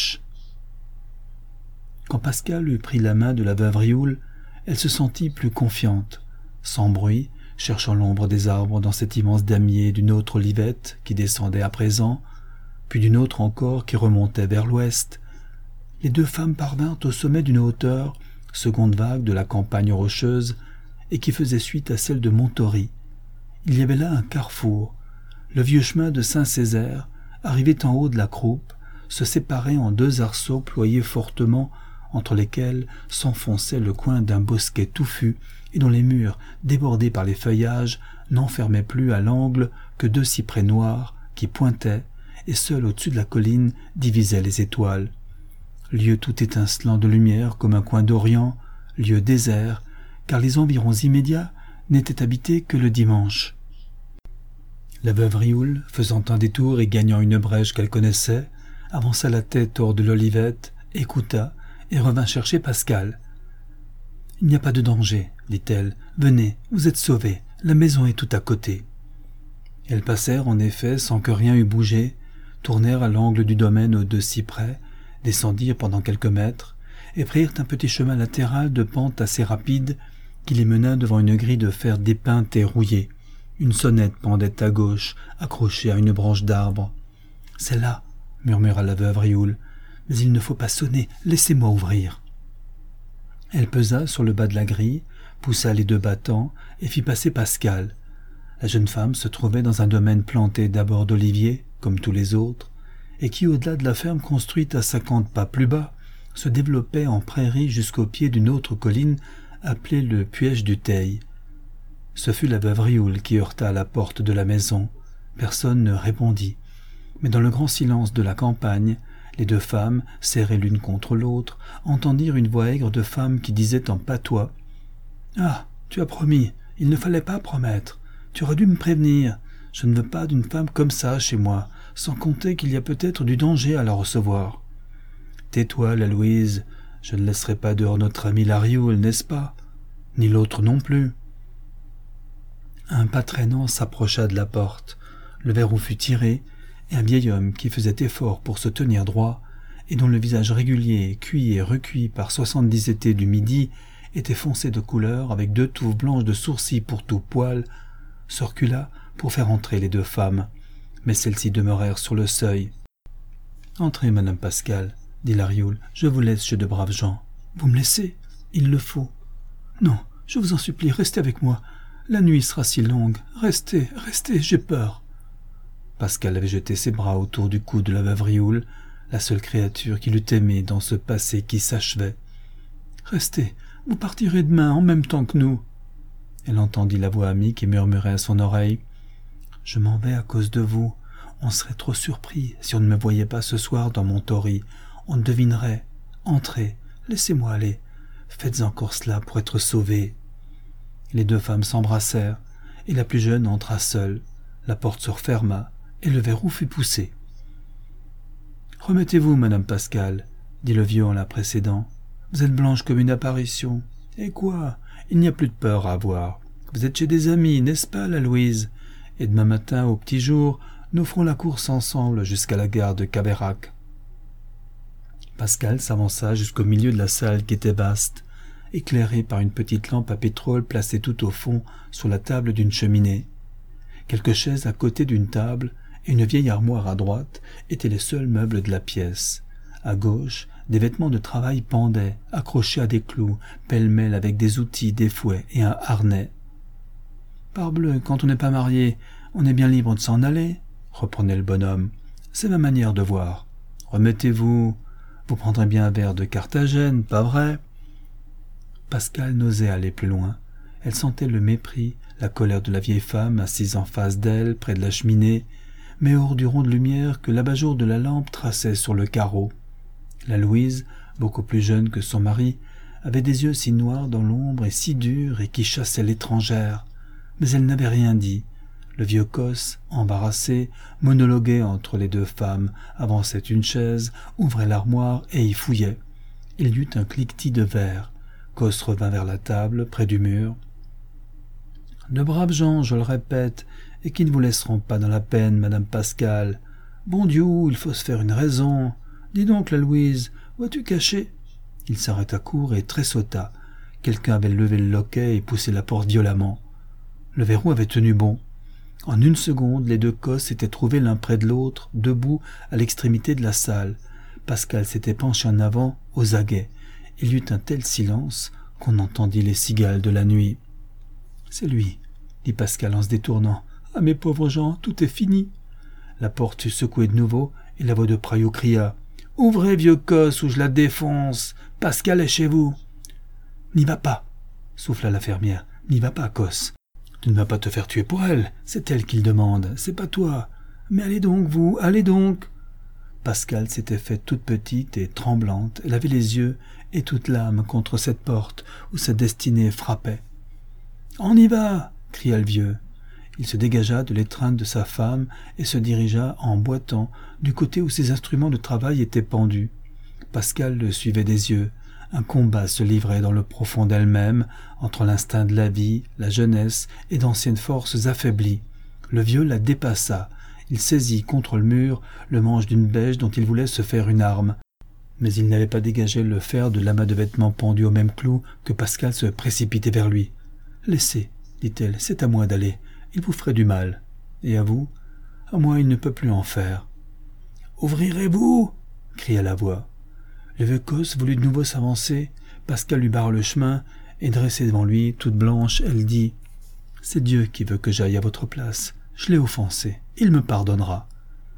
Quand Pascal eut pris la main de la veuve Rioul, elle se sentit plus confiante. Sans bruit, cherchant l'ombre des arbres dans cet immense damier d'une autre olivette qui descendait à présent, puis d'une autre encore qui remontait vers l'ouest, les deux femmes parvinrent au sommet d'une hauteur, seconde vague de la campagne rocheuse, et qui faisait suite à celle de Montory. Il y avait là un carrefour. Le vieux chemin de Saint-Césaire, arrivé en haut de la croupe, se séparait en deux arceaux ployés fortement, entre lesquels s'enfonçait le coin d'un bosquet touffu et dont les murs, débordés par les feuillages, n'enfermaient plus à l'angle que deux cyprès noirs qui pointaient, et seuls au-dessus de la colline divisaient les étoiles. Lieu tout étincelant de lumière comme un coin d'Orient, lieu désert, car les environs immédiats n'étaient habités que le dimanche. La veuve Rioul, faisant un détour et gagnant une brèche qu'elle connaissait, avança la tête hors de l'olivette, écouta et revint chercher Pascal. « Il n'y a pas de danger, dit-elle. Venez, vous êtes sauvés, la maison est tout à côté. » Elles passèrent en effet sans que rien eût bougé, tournèrent à l'angle du domaine aux deux cyprès, descendirent pendant quelques mètres et prirent un petit chemin latéral de pente assez rapide qui les mena devant une grille de fer dépeinte et rouillée. Une sonnette pendait à gauche, accrochée à une branche d'arbre. « C'est là, » murmura la veuve Rioul, « mais il ne faut pas sonner, laissez-moi ouvrir. » Elle pesa sur le bas de la grille, poussa les deux battants et fit passer Pascal. La jeune femme se trouvait dans un domaine planté d'abord d'oliviers, comme tous les autres, et qui, au-delà de la ferme construite à cinquante pas plus bas, se développait en prairie jusqu'au pied d'une autre colline appelée le Puège du Teil. Ce fut la veuve Rioul qui heurta à la porte de la maison. Personne ne répondit. Mais dans le grand silence de la campagne, les deux femmes, serrées l'une contre l'autre, entendirent une voix aigre de femme qui disait en patois « Ah, tu as promis, il ne fallait pas promettre. Tu aurais dû me prévenir. Je ne veux pas d'une femme comme ça chez moi, sans compter qu'il y a peut-être du danger à la recevoir. » « Tais-toi, la Louise, je ne laisserai pas dehors notre ami la Rioul, n'est-ce pas? Ni l'autre non plus. » Un pas traînant s'approcha de la porte, le verrou fut tiré, et un vieil homme qui faisait effort pour se tenir droit, et dont le visage régulier, cuit et recuit par soixante-dix étés du midi, était foncé de couleur avec deux touffes blanches de sourcils pour tout poil, se recula pour faire entrer les deux femmes, mais celles-ci demeurèrent sur le seuil. « Entrez, madame Pascal, » dit la Rioul, « je vous laisse chez de braves gens. »« Vous me laissez? Il le faut. »« Non, je vous en supplie, restez avec moi. La nuit sera si longue. Restez, restez, j'ai peur. » Pascal avait jeté ses bras autour du cou de la veuve Rioul, la seule créature qu'il eût aimée dans ce passé qui s'achevait. « Restez, vous partirez demain en même temps que nous. » Elle entendit la voix amie qui murmurait à son oreille. « Je m'en vais à cause de vous. On serait trop surpris si on ne me voyait pas ce soir dans Montory. On devinerait. Entrez, laissez-moi aller. Faites encore cela pour être sauvée. » Les deux femmes s'embrassèrent, et la plus jeune entra seule. La porte se referma, et le verrou fut poussé. « Remettez-vous, madame Pascal, » dit le vieux en la précédant. « Vous êtes blanche comme une apparition. Et quoi? Il n'y a plus de peur à avoir. Vous êtes chez des amis, n'est-ce pas, la Louise? Et demain matin, au petit jour, nous ferons la course ensemble jusqu'à la gare de Caveyrac. » Pascal s'avança jusqu'au milieu de la salle qui était vaste, éclairée par une petite lampe à pétrole placée tout au fond sur la table d'une cheminée. Quelques chaises à côté d'une table et une vieille armoire à droite étaient les seuls meubles de la pièce. À gauche, des vêtements de travail pendaient, accrochés à des clous, pêle-mêle avec des outils, des fouets et un harnais. « Parbleu, quand on n'est pas marié, on est bien libre de s'en aller, » reprenait le bonhomme. « C'est ma manière de voir. Remettez-vous. Vous prendrez bien un verre de Carthagène, pas vrai ?» Pascal n'osait aller plus loin. Elle sentait le mépris, la colère de la vieille femme assise en face d'elle, près de la cheminée, mais hors du rond de lumière que l'abat-jour de la lampe traçait sur le carreau. La Louise, beaucoup plus jeune que son mari, avait des yeux si noirs dans l'ombre et si durs et qui chassaient l'étrangère. Mais elle n'avait rien dit. Le vieux Cosse, embarrassé, monologuait entre les deux femmes, avançait une chaise, ouvrait l'armoire et y fouillait. Il y eut un cliquetis de verre. Cosse revint vers la table, près du mur. « De braves gens, je le répète, et qui ne vous laisseront pas dans la peine, Madame Pascal. Bon Dieu, il faut se faire une raison. Dis donc, la Louise, où as-tu caché ?» Il s'arrêta court et tressauta. Quelqu'un avait levé le loquet et poussé la porte violemment. Le verrou avait tenu bon. En une seconde, les deux Cosses s'étaient trouvés l'un près de l'autre, debout à l'extrémité de la salle. Pascal s'était penché en avant, aux aguets. Il y eut un tel silence qu'on entendit les cigales de la nuit. « C'est lui, » dit Pascal en se détournant. « Ah, mes pauvres gens, tout est fini. » La porte fut secouée de nouveau et la voix de Praillot cria. « Ouvrez, vieux Cosse, ou je la défonce. Pascal est chez vous. »« N'y va pas, » souffla la fermière. « N'y va pas, Cosse. Tu ne vas pas te faire tuer pour elle. C'est elle qui le demande, c'est pas toi. Mais allez donc, vous, allez donc. » Pascal s'était faite toute petite et tremblante. Elle avait les yeux et toute l'âme contre cette porte où sa destinée frappait. « On y va !» cria le vieux. Il se dégagea de l'étreinte de sa femme et se dirigea en boitant du côté où ses instruments de travail étaient pendus. Pascal le suivait des yeux. Un combat se livrait dans le profond d'elle-même, entre l'instinct de la vie, la jeunesse et d'anciennes forces affaiblies. Le vieux la dépassa. Il saisit contre le mur le manche d'une bêche dont il voulait se faire une arme. Mais il n'avait pas dégagé le fer de l'amas de vêtements pendu au même clou que Pascal se précipitait vers lui. « Laissez, dit-elle, c'est à moi d'aller. Il vous ferait du mal. Et à vous ? À moi, il ne peut plus en faire. »« Ouvrirez-vous » cria la voix. Le vieux Cosse voulut de nouveau s'avancer. Pascal lui barra le chemin, et dressée devant lui, toute blanche, elle dit « C'est Dieu qui veut que j'aille à votre place. Je l'ai offensé. Il me pardonnera. »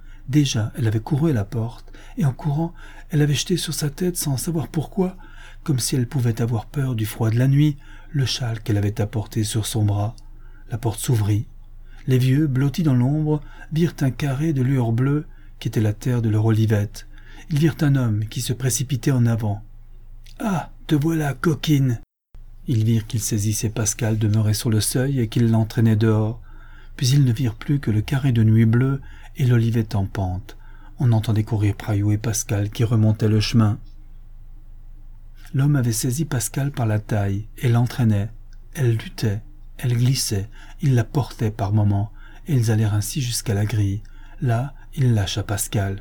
Déjà, elle avait couru à la porte, et en courant, elle avait jeté sur sa tête, sans savoir pourquoi, comme si elle pouvait avoir peur du froid de la nuit, le châle qu'elle avait apporté sur son bras. La porte s'ouvrit. Les vieux, blottis dans l'ombre, virent un carré de lueur bleue qui était la terre de leur olivette. Ils virent un homme qui se précipitait en avant. « Ah, te voilà, coquine !» Ils virent qu'il saisissait Pascal demeuré sur le seuil et qu'il l'entraînait dehors. Puis ils ne virent plus que le carré de nuit bleue et l'olivette en pente. On entendait courir Praillot et Pascal qui remontaient le chemin. L'homme avait saisi Pascal par la taille et l'entraînait. Elle luttait, elle glissait, il la portait par moments, et ils allèrent ainsi jusqu'à la grille. Là, il lâcha Pascal.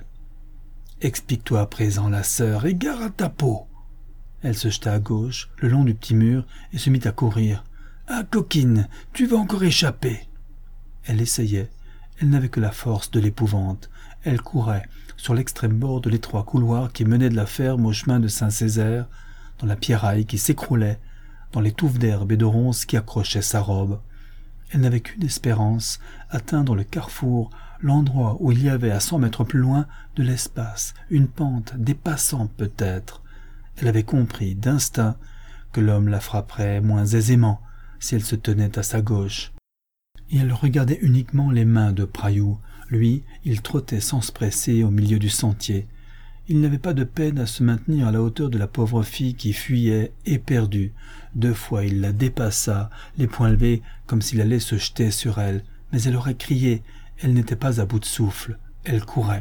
« Explique-toi à présent, la sœur, et gare à ta peau !» Elle se jeta à gauche, le long du petit mur, et se mit à courir. « Ah, coquine, tu vas encore échapper !» Elle essayait. Elle n'avait que la force de l'épouvante. Elle courait, sur l'extrême bord de l'étroit couloir qui menait de la ferme au chemin de Saint-Césaire, dans la pierraille qui s'écroulait, dans les touffes d'herbe et de ronces qui accrochaient sa robe. Elle n'avait qu'une espérance, atteindre le carrefour, l'endroit où il y avait à cent mètres plus loin de l'espace, une pente dépassante peut-être. Elle avait compris d'instinct que l'homme la frapperait moins aisément si elle se tenait à sa gauche. Et elle regardait uniquement les mains de Praillot. Lui, il trottait sans se presser au milieu du sentier. Il n'avait pas de peine à se maintenir à la hauteur de la pauvre fille qui fuyait, éperdue. Deux fois il la dépassa, les poings levés comme s'il allait se jeter sur elle. Mais elle aurait crié, elle n'était pas à bout de souffle, elle courait.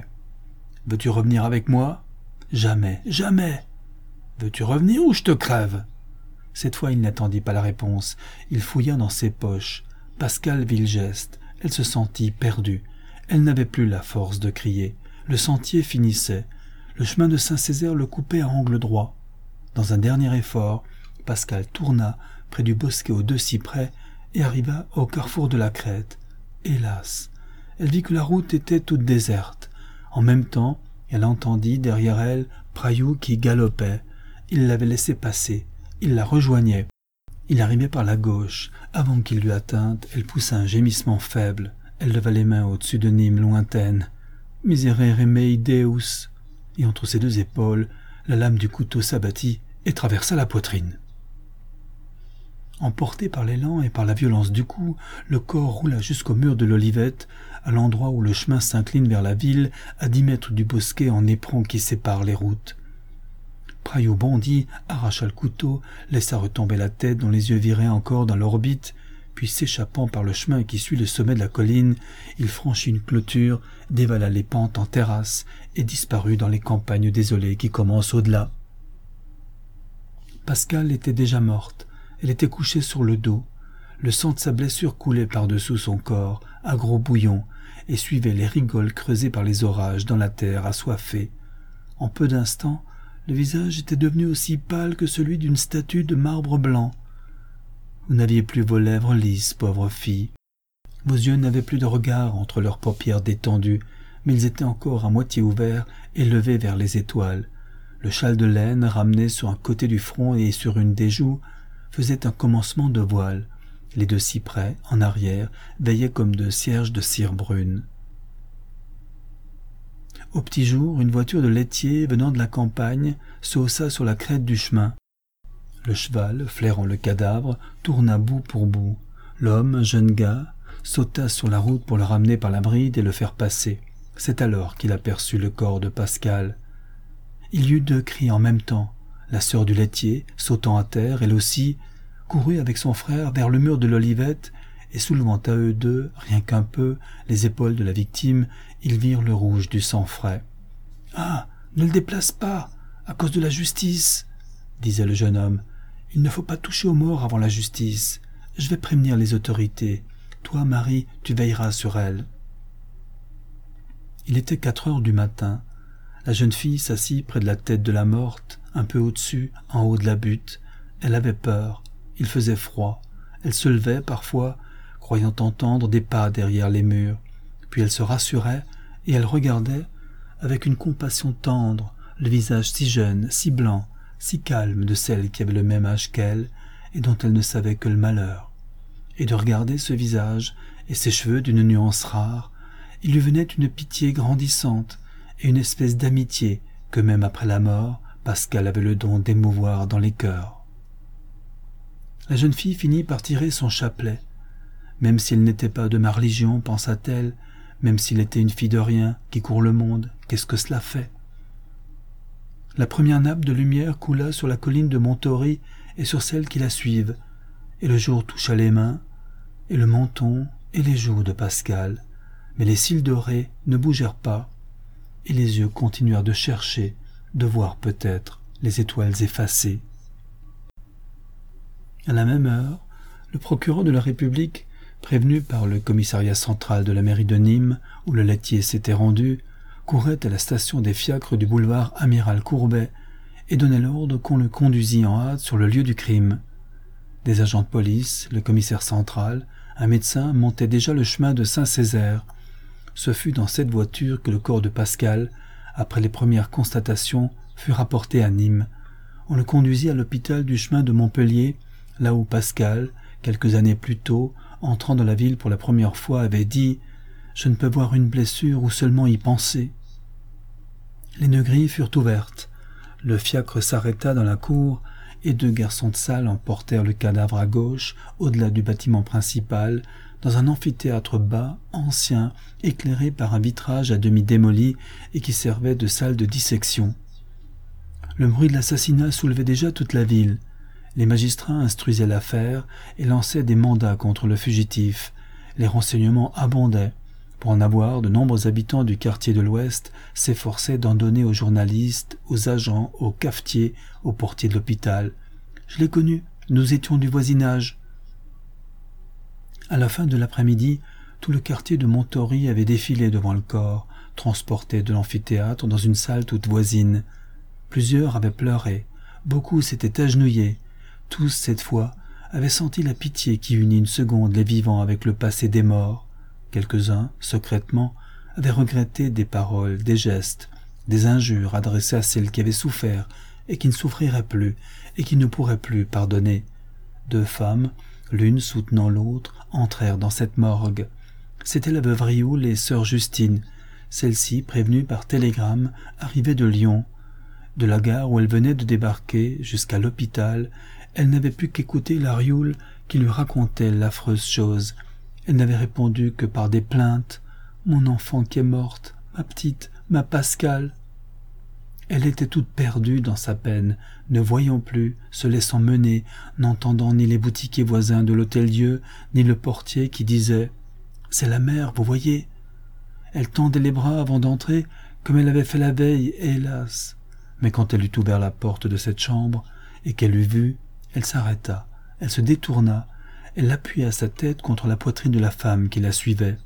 « Veux-tu revenir avec moi ?»« Jamais, jamais !»« Veux-tu revenir ou je te crève ?» Cette fois il n'attendit pas la réponse, il fouilla dans ses poches. Pascal vit le geste, elle se sentit perdue. Elle n'avait plus la force de crier. Le sentier finissait. Le chemin de Saint-Césaire le coupait à angle droit. Dans un dernier effort, Pascal tourna près du bosquet aux deux cyprès et arriva au carrefour de la crête. Hélas, elle vit que la route était toute déserte. En même temps, elle entendit derrière elle Praillot qui galopait. Il l'avait laissé passer. Il la rejoignait. Il arrivait par la gauche. Avant qu'il lui attînt, elle poussa un gémissement faible. Elle leva les mains au-dessus de Nîmes lointaine. « Miserere mei Deus !» Et entre ses deux épaules, la lame du couteau s'abattit et traversa la poitrine. Emporté par l'élan et par la violence du coup, le corps roula jusqu'au mur de l'Olivette, à l'endroit où le chemin s'incline vers la ville, à dix mètres du bosquet en éperon qui sépare les routes. Praillot bondit, arracha le couteau, laissa retomber la tête dont les yeux viraient encore dans l'orbite, puis s'échappant par le chemin qui suit le sommet de la colline, il franchit une clôture, dévala les pentes en terrasse et disparut dans les campagnes désolées qui commencent au-delà. Pascal était déjà morte. Elle était couchée sur le dos. Le sang de sa blessure coulait par-dessous son corps, à gros bouillons, et suivait les rigoles creusées par les orages dans la terre assoiffée. En peu d'instants, le visage était devenu aussi pâle que celui d'une statue de marbre blanc. Vous n'aviez plus vos lèvres lisses, pauvre fille. Vos yeux n'avaient plus de regard entre leurs paupières détendues, mais ils étaient encore à moitié ouverts et levés vers les étoiles. Le châle de laine, ramené sur un côté du front et sur une des joues, faisait un commencement de voile. Les deux cyprès, en arrière, veillaient comme deux cierges de cire brune. Au petit jour, une voiture de laitier venant de la campagne se haussa sur la crête du chemin. Le cheval, flairant le cadavre, tourna bout pour bout. L'homme, jeune gars, sauta sur la route pour le ramener par la bride et le faire passer. C'est alors qu'il aperçut le corps de Pascal. Il y eut deux cris en même temps. La sœur du laitier, sautant à terre, elle aussi, courut avec son frère vers le mur de l'Olivette, et soulevant à eux deux, rien qu'un peu, les épaules de la victime, ils virent le rouge du sang frais. « Ah, ne le déplace pas, à cause de la justice !» disait le jeune homme. « Il ne faut pas toucher aux morts avant la justice. Je vais prévenir les autorités. Toi, Marie, tu veilleras sur elle. » Il était quatre heures du matin. La jeune fille s'assit près de la tête de la morte, un peu au-dessus, en haut de la butte. Elle avait peur. Il faisait froid. Elle se levait parfois, croyant entendre des pas derrière les murs. Puis elle se rassurait et elle regardait, avec une compassion tendre, le visage si jeune, si blanc, si calme de celle qui avait le même âge qu'elle et dont elle ne savait que le malheur. Et de regarder ce visage et ses cheveux d'une nuance rare, il lui venait une pitié grandissante et une espèce d'amitié que même après la mort, Pascal avait le don d'émouvoir dans les cœurs. La jeune fille finit par tirer son chapelet. Même s'il n'était pas de ma religion, pensa-t-elle, même s'il était une fille de rien, qui court le monde, qu'est-ce que cela fait? La première nappe de lumière coula sur la colline de Montory et sur celles qui la suivent, et le jour toucha les mains, et le menton, et les joues de Pascal, mais les cils dorés ne bougèrent pas, et les yeux continuèrent de chercher, de voir peut-être les étoiles effacées. À la même heure, le procureur de la République, prévenu par le commissariat central de la mairie de Nîmes, où le laitier s'était rendu, courait à la station des fiacres du boulevard Amiral Courbet et donnait l'ordre qu'on le conduisît en hâte sur le lieu du crime. Des agents de police, le commissaire central, un médecin montaient déjà le chemin de Saint-Césaire. Ce fut dans cette voiture que le corps de Pascal, après les premières constatations, fut rapporté à Nîmes. On le conduisit à l'hôpital du chemin de Montpellier, là où Pascal, quelques années plus tôt, entrant dans la ville pour la première fois, avait dit « Je ne peux voir une blessure ou seulement y penser ». Les deux grilles furent ouvertes. Le fiacre s'arrêta dans la cour et deux garçons de salle emportèrent le cadavre à gauche, au-delà du bâtiment principal, dans un amphithéâtre bas, ancien, éclairé par un vitrage à demi démoli et qui servait de salle de dissection. Le bruit de l'assassinat soulevait déjà toute la ville. Les magistrats instruisaient l'affaire et lançaient des mandats contre le fugitif. Les renseignements abondaient. Pour en avoir, de nombreux habitants du quartier de l'Ouest s'efforçaient d'en donner aux journalistes, aux agents, aux cafetiers, aux portiers de l'hôpital. « Je l'ai connu, nous étions du voisinage. » À la fin de l'après-midi, tout le quartier de Montory avait défilé devant le corps, transporté de l'amphithéâtre dans une salle toute voisine. Plusieurs avaient pleuré, beaucoup s'étaient agenouillés. Tous, cette fois, avaient senti la pitié qui unit une seconde les vivants avec le passé des morts. Quelques-uns, secrètement, avaient regretté des paroles, des gestes, des injures adressées à celles qui avaient souffert et qui ne souffriraient plus et qui ne pourraient plus pardonner. Deux femmes, l'une soutenant l'autre, entrèrent dans cette morgue. C'était la veuve Rioul et sœur Justine. Celle-ci, prévenue par télégramme, arrivait de Lyon. De la gare où elle venait de débarquer jusqu'à l'hôpital, Elle n'avait pu qu'écouter la Rioule qui lui racontait l'affreuse chose. Elle n'avait répondu que par des plaintes. « Mon enfant qui est morte, ma petite, ma Pascale !» Elle était toute perdue dans sa peine, ne voyant plus, se laissant mener, n'entendant ni les boutiquiers voisins de l'Hôtel-Dieu, ni le portier qui disait « C'est la mère, vous voyez !» Elle tendait les bras avant d'entrer, comme elle avait fait la veille, et hélas ! Mais quand elle eut ouvert la porte de cette chambre, et qu'elle eut vu, elle s'arrêta, elle se détourna, elle appuya sa tête contre la poitrine de la femme qui la suivait.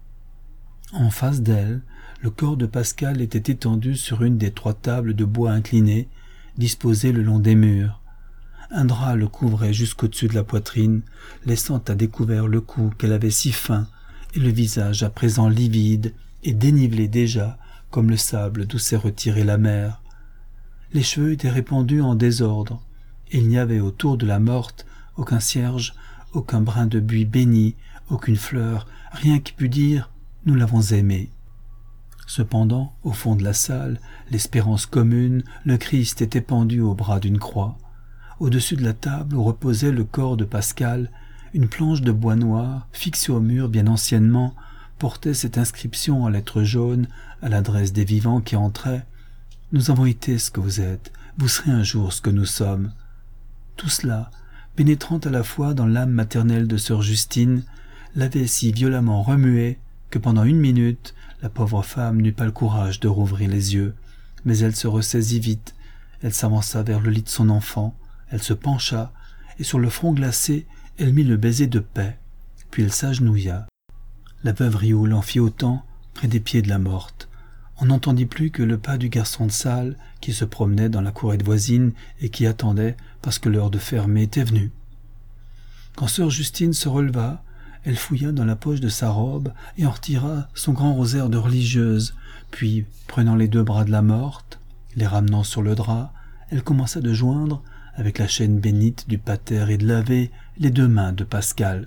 En face d'elle, le corps de Pascal était étendu sur une des trois tables de bois inclinées, disposées le long des murs. Un drap le couvrait jusqu'au-dessus de la poitrine, laissant à découvert le cou qu'elle avait si fin, et le visage à présent livide et dénivelé déjà, comme le sable d'où s'est retirée la mer. Les cheveux étaient répandus en désordre, et il n'y avait autour de la morte aucun cierge, aucun brin de buis béni, aucune fleur, rien qui pût dire « nous l'avons aimée ». Cependant, au fond de la salle, l'espérance commune, le Christ était pendu au bras d'une croix. Au-dessus de la table où reposait le corps de Pascal, une planche de bois noir, fixée au mur bien anciennement, portait cette inscription en lettres jaunes à l'adresse des vivants qui entraient. « Nous avons été ce que vous êtes, vous serez un jour ce que nous sommes. » Tout cela, pénétrant à la fois dans l'âme maternelle de sœur Justine, l'avait si violemment remuée que pendant une minute, la pauvre femme n'eut pas le courage de rouvrir les yeux, mais elle se ressaisit vite, elle s'avança vers le lit de son enfant, elle se pencha, et sur le front glacé, elle mit le baiser de paix, puis elle s'agenouilla. La veuve Rioule en fit autant près des pieds de la morte. On n'entendit plus que le pas du garçon de salle qui se promenait dans la courette voisine et qui attendait parce que l'heure de fermer était venue. Quand sœur Justine se releva, elle fouilla dans la poche de sa robe et en retira son grand rosaire de religieuse, puis, prenant les deux bras de la morte, les ramenant sur le drap, elle commença de joindre, avec la chaîne bénite du pater et de l'Ave, les deux mains de Pascal.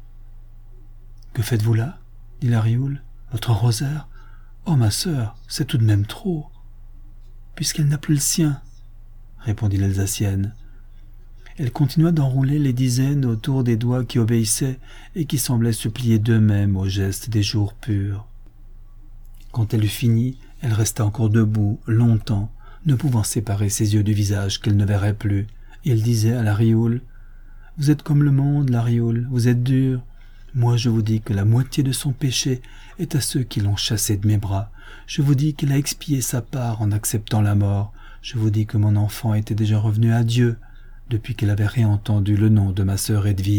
« Que faites-vous là ?» dit la Rioule. « Votre rosaire ? Oh, ma sœur, c'est tout de même trop !»« Puisqu'elle n'a plus le sien, » répondit l'Alsacienne. Elle continua d'enrouler les dizaines autour des doigts qui obéissaient et qui semblaient supplier d'eux-mêmes au geste des jours purs. Quand elle eut fini, elle resta encore debout, longtemps, ne pouvant séparer ses yeux du visage qu'elle ne verrait plus, et elle disait à la Rioule « Vous êtes comme le monde, la Rioule, vous êtes dure. Moi, je vous dis que la moitié de son péché est à ceux qui l'ont chassée de mes bras. Je vous dis qu'elle a expié sa part en acceptant la mort. Je vous dis que mon enfant était déjà revenu à Dieu, depuis qu'elle avait réentendu le nom de ma sœur Edwige. »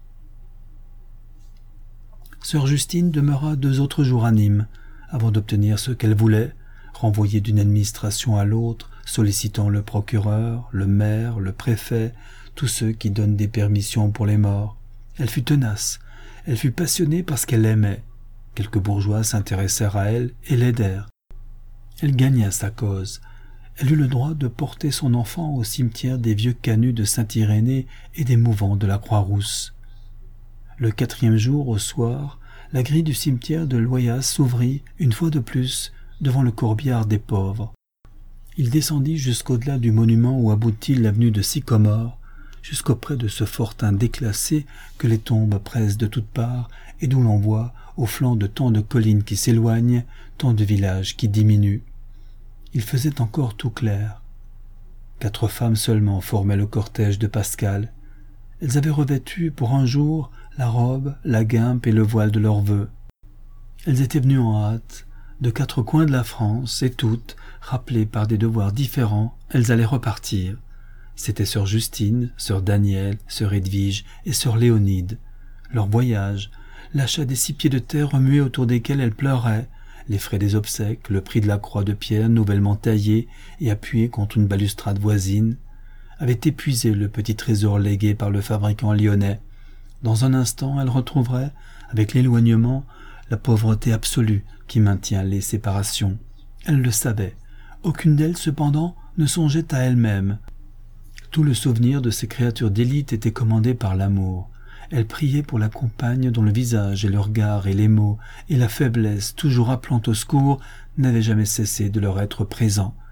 Sœur Justine demeura deux autres jours à Nîmes, avant d'obtenir ce qu'elle voulait, renvoyée d'une administration à l'autre, sollicitant le procureur, le maire, le préfet, tous ceux qui donnent des permissions pour les morts. Elle fut tenace, elle fut passionnée parce qu'elle aimait. Quelques bourgeois s'intéressèrent à elle et l'aidèrent. Elle gagna sa cause. Elle eut le droit de porter son enfant au cimetière des vieux canuts de Saint-Irénée et des mouvants de la Croix-Rousse. Le quatrième jour, au soir, la grille du cimetière de Loyas s'ouvrit, une fois de plus, devant le corbillard des pauvres. Il descendit jusqu'au-delà du monument où aboutit l'avenue de Sycomore, jusqu'auprès de ce fortin déclassé que les tombes pressent de toutes parts et d'où l'on voit, au flanc de tant de collines qui s'éloignent, tant de villages qui diminuent. Il faisait encore tout clair. Quatre femmes seulement formaient le cortège de Pascal. Elles avaient revêtu pour un jour la robe, la guimpe et le voile de leurs vœux. Elles étaient venues en hâte, de quatre coins de la France, et toutes, rappelées par des devoirs différents, elles allaient repartir. C'étaient sœur Justine, sœur Danielle, sœur Edwige et sœur Léonide. Leur voyage, l'achat des six pieds de terre remués autour desquels elles pleuraient, les frais des obsèques, le prix de la croix de pierre nouvellement taillée et appuyée contre une balustrade voisine, avaient épuisé le petit trésor légué par le fabricant lyonnais. Dans un instant, elle retrouverait, avec l'éloignement, la pauvreté absolue qui maintient les séparations. Elle le savait. Aucune d'elles, cependant, ne songeait à elle-même. Tout le souvenir de ces créatures d'élite était commandé par l'amour. Elle priait pour la compagne dont le visage et le regard et les mots et la faiblesse, toujours appelant au secours, n'avaient jamais cessé de leur être présents.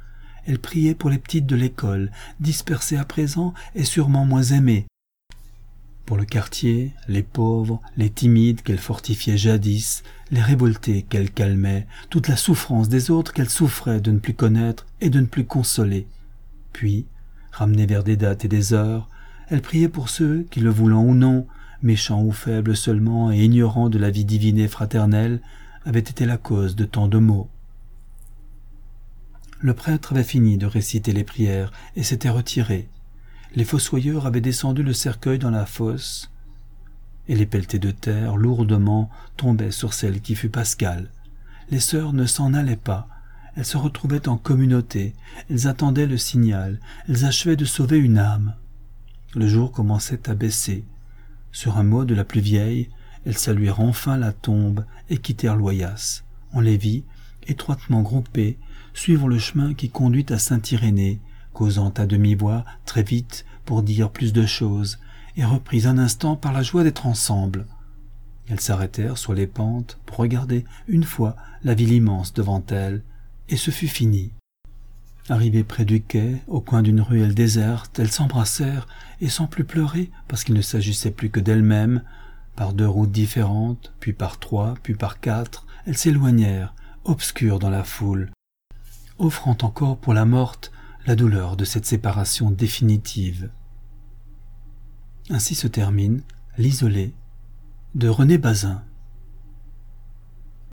Elle priait pour les petites de l'école, dispersées à présent et sûrement moins aimées. Pour le quartier, les pauvres, les timides qu'elle fortifiait jadis, les révoltés qu'elle calmait, toute la souffrance des autres qu'elle souffrait de ne plus connaître et de ne plus consoler. Puis, ramenée vers des dates et des heures, elle priait pour ceux qui, le voulant ou non, méchants ou faibles seulement et ignorants de la vie divine et fraternelle, avaient été la cause de tant de maux. Le prêtre avait fini de réciter les prières et s'était retiré. Les fossoyeurs avaient descendu le cercueil dans la fosse, et les pelletées de terre, lourdement, tombaient sur celle qui fut Pascal. Les sœurs ne s'en allaient pas. Elles se retrouvaient en communauté. Elles attendaient le signal. Elles achevaient de sauver une âme. Le jour commençait à baisser. Sur un mot de la plus vieille, elles saluèrent enfin la tombe et quittèrent l'Oyasse. On les vit, étroitement groupées, suivant le chemin qui conduit à Saint-Irénée, causant à demi-voix, très vite, pour dire plus de choses, et reprises un instant par la joie d'être ensemble. Elles s'arrêtèrent sur les pentes pour regarder une fois la ville immense devant elles, et ce fut fini. Arrivées près du quai, au coin d'une ruelle déserte, elles s'embrassèrent, et sans plus pleurer, parce qu'il ne s'agissait plus que d'elles-mêmes, par deux routes différentes, puis par trois, puis par quatre, elles s'éloignèrent, obscures dans la foule, offrant encore pour la morte la douleur de cette séparation définitive. Ainsi se termine L'Isolé de René Bazin.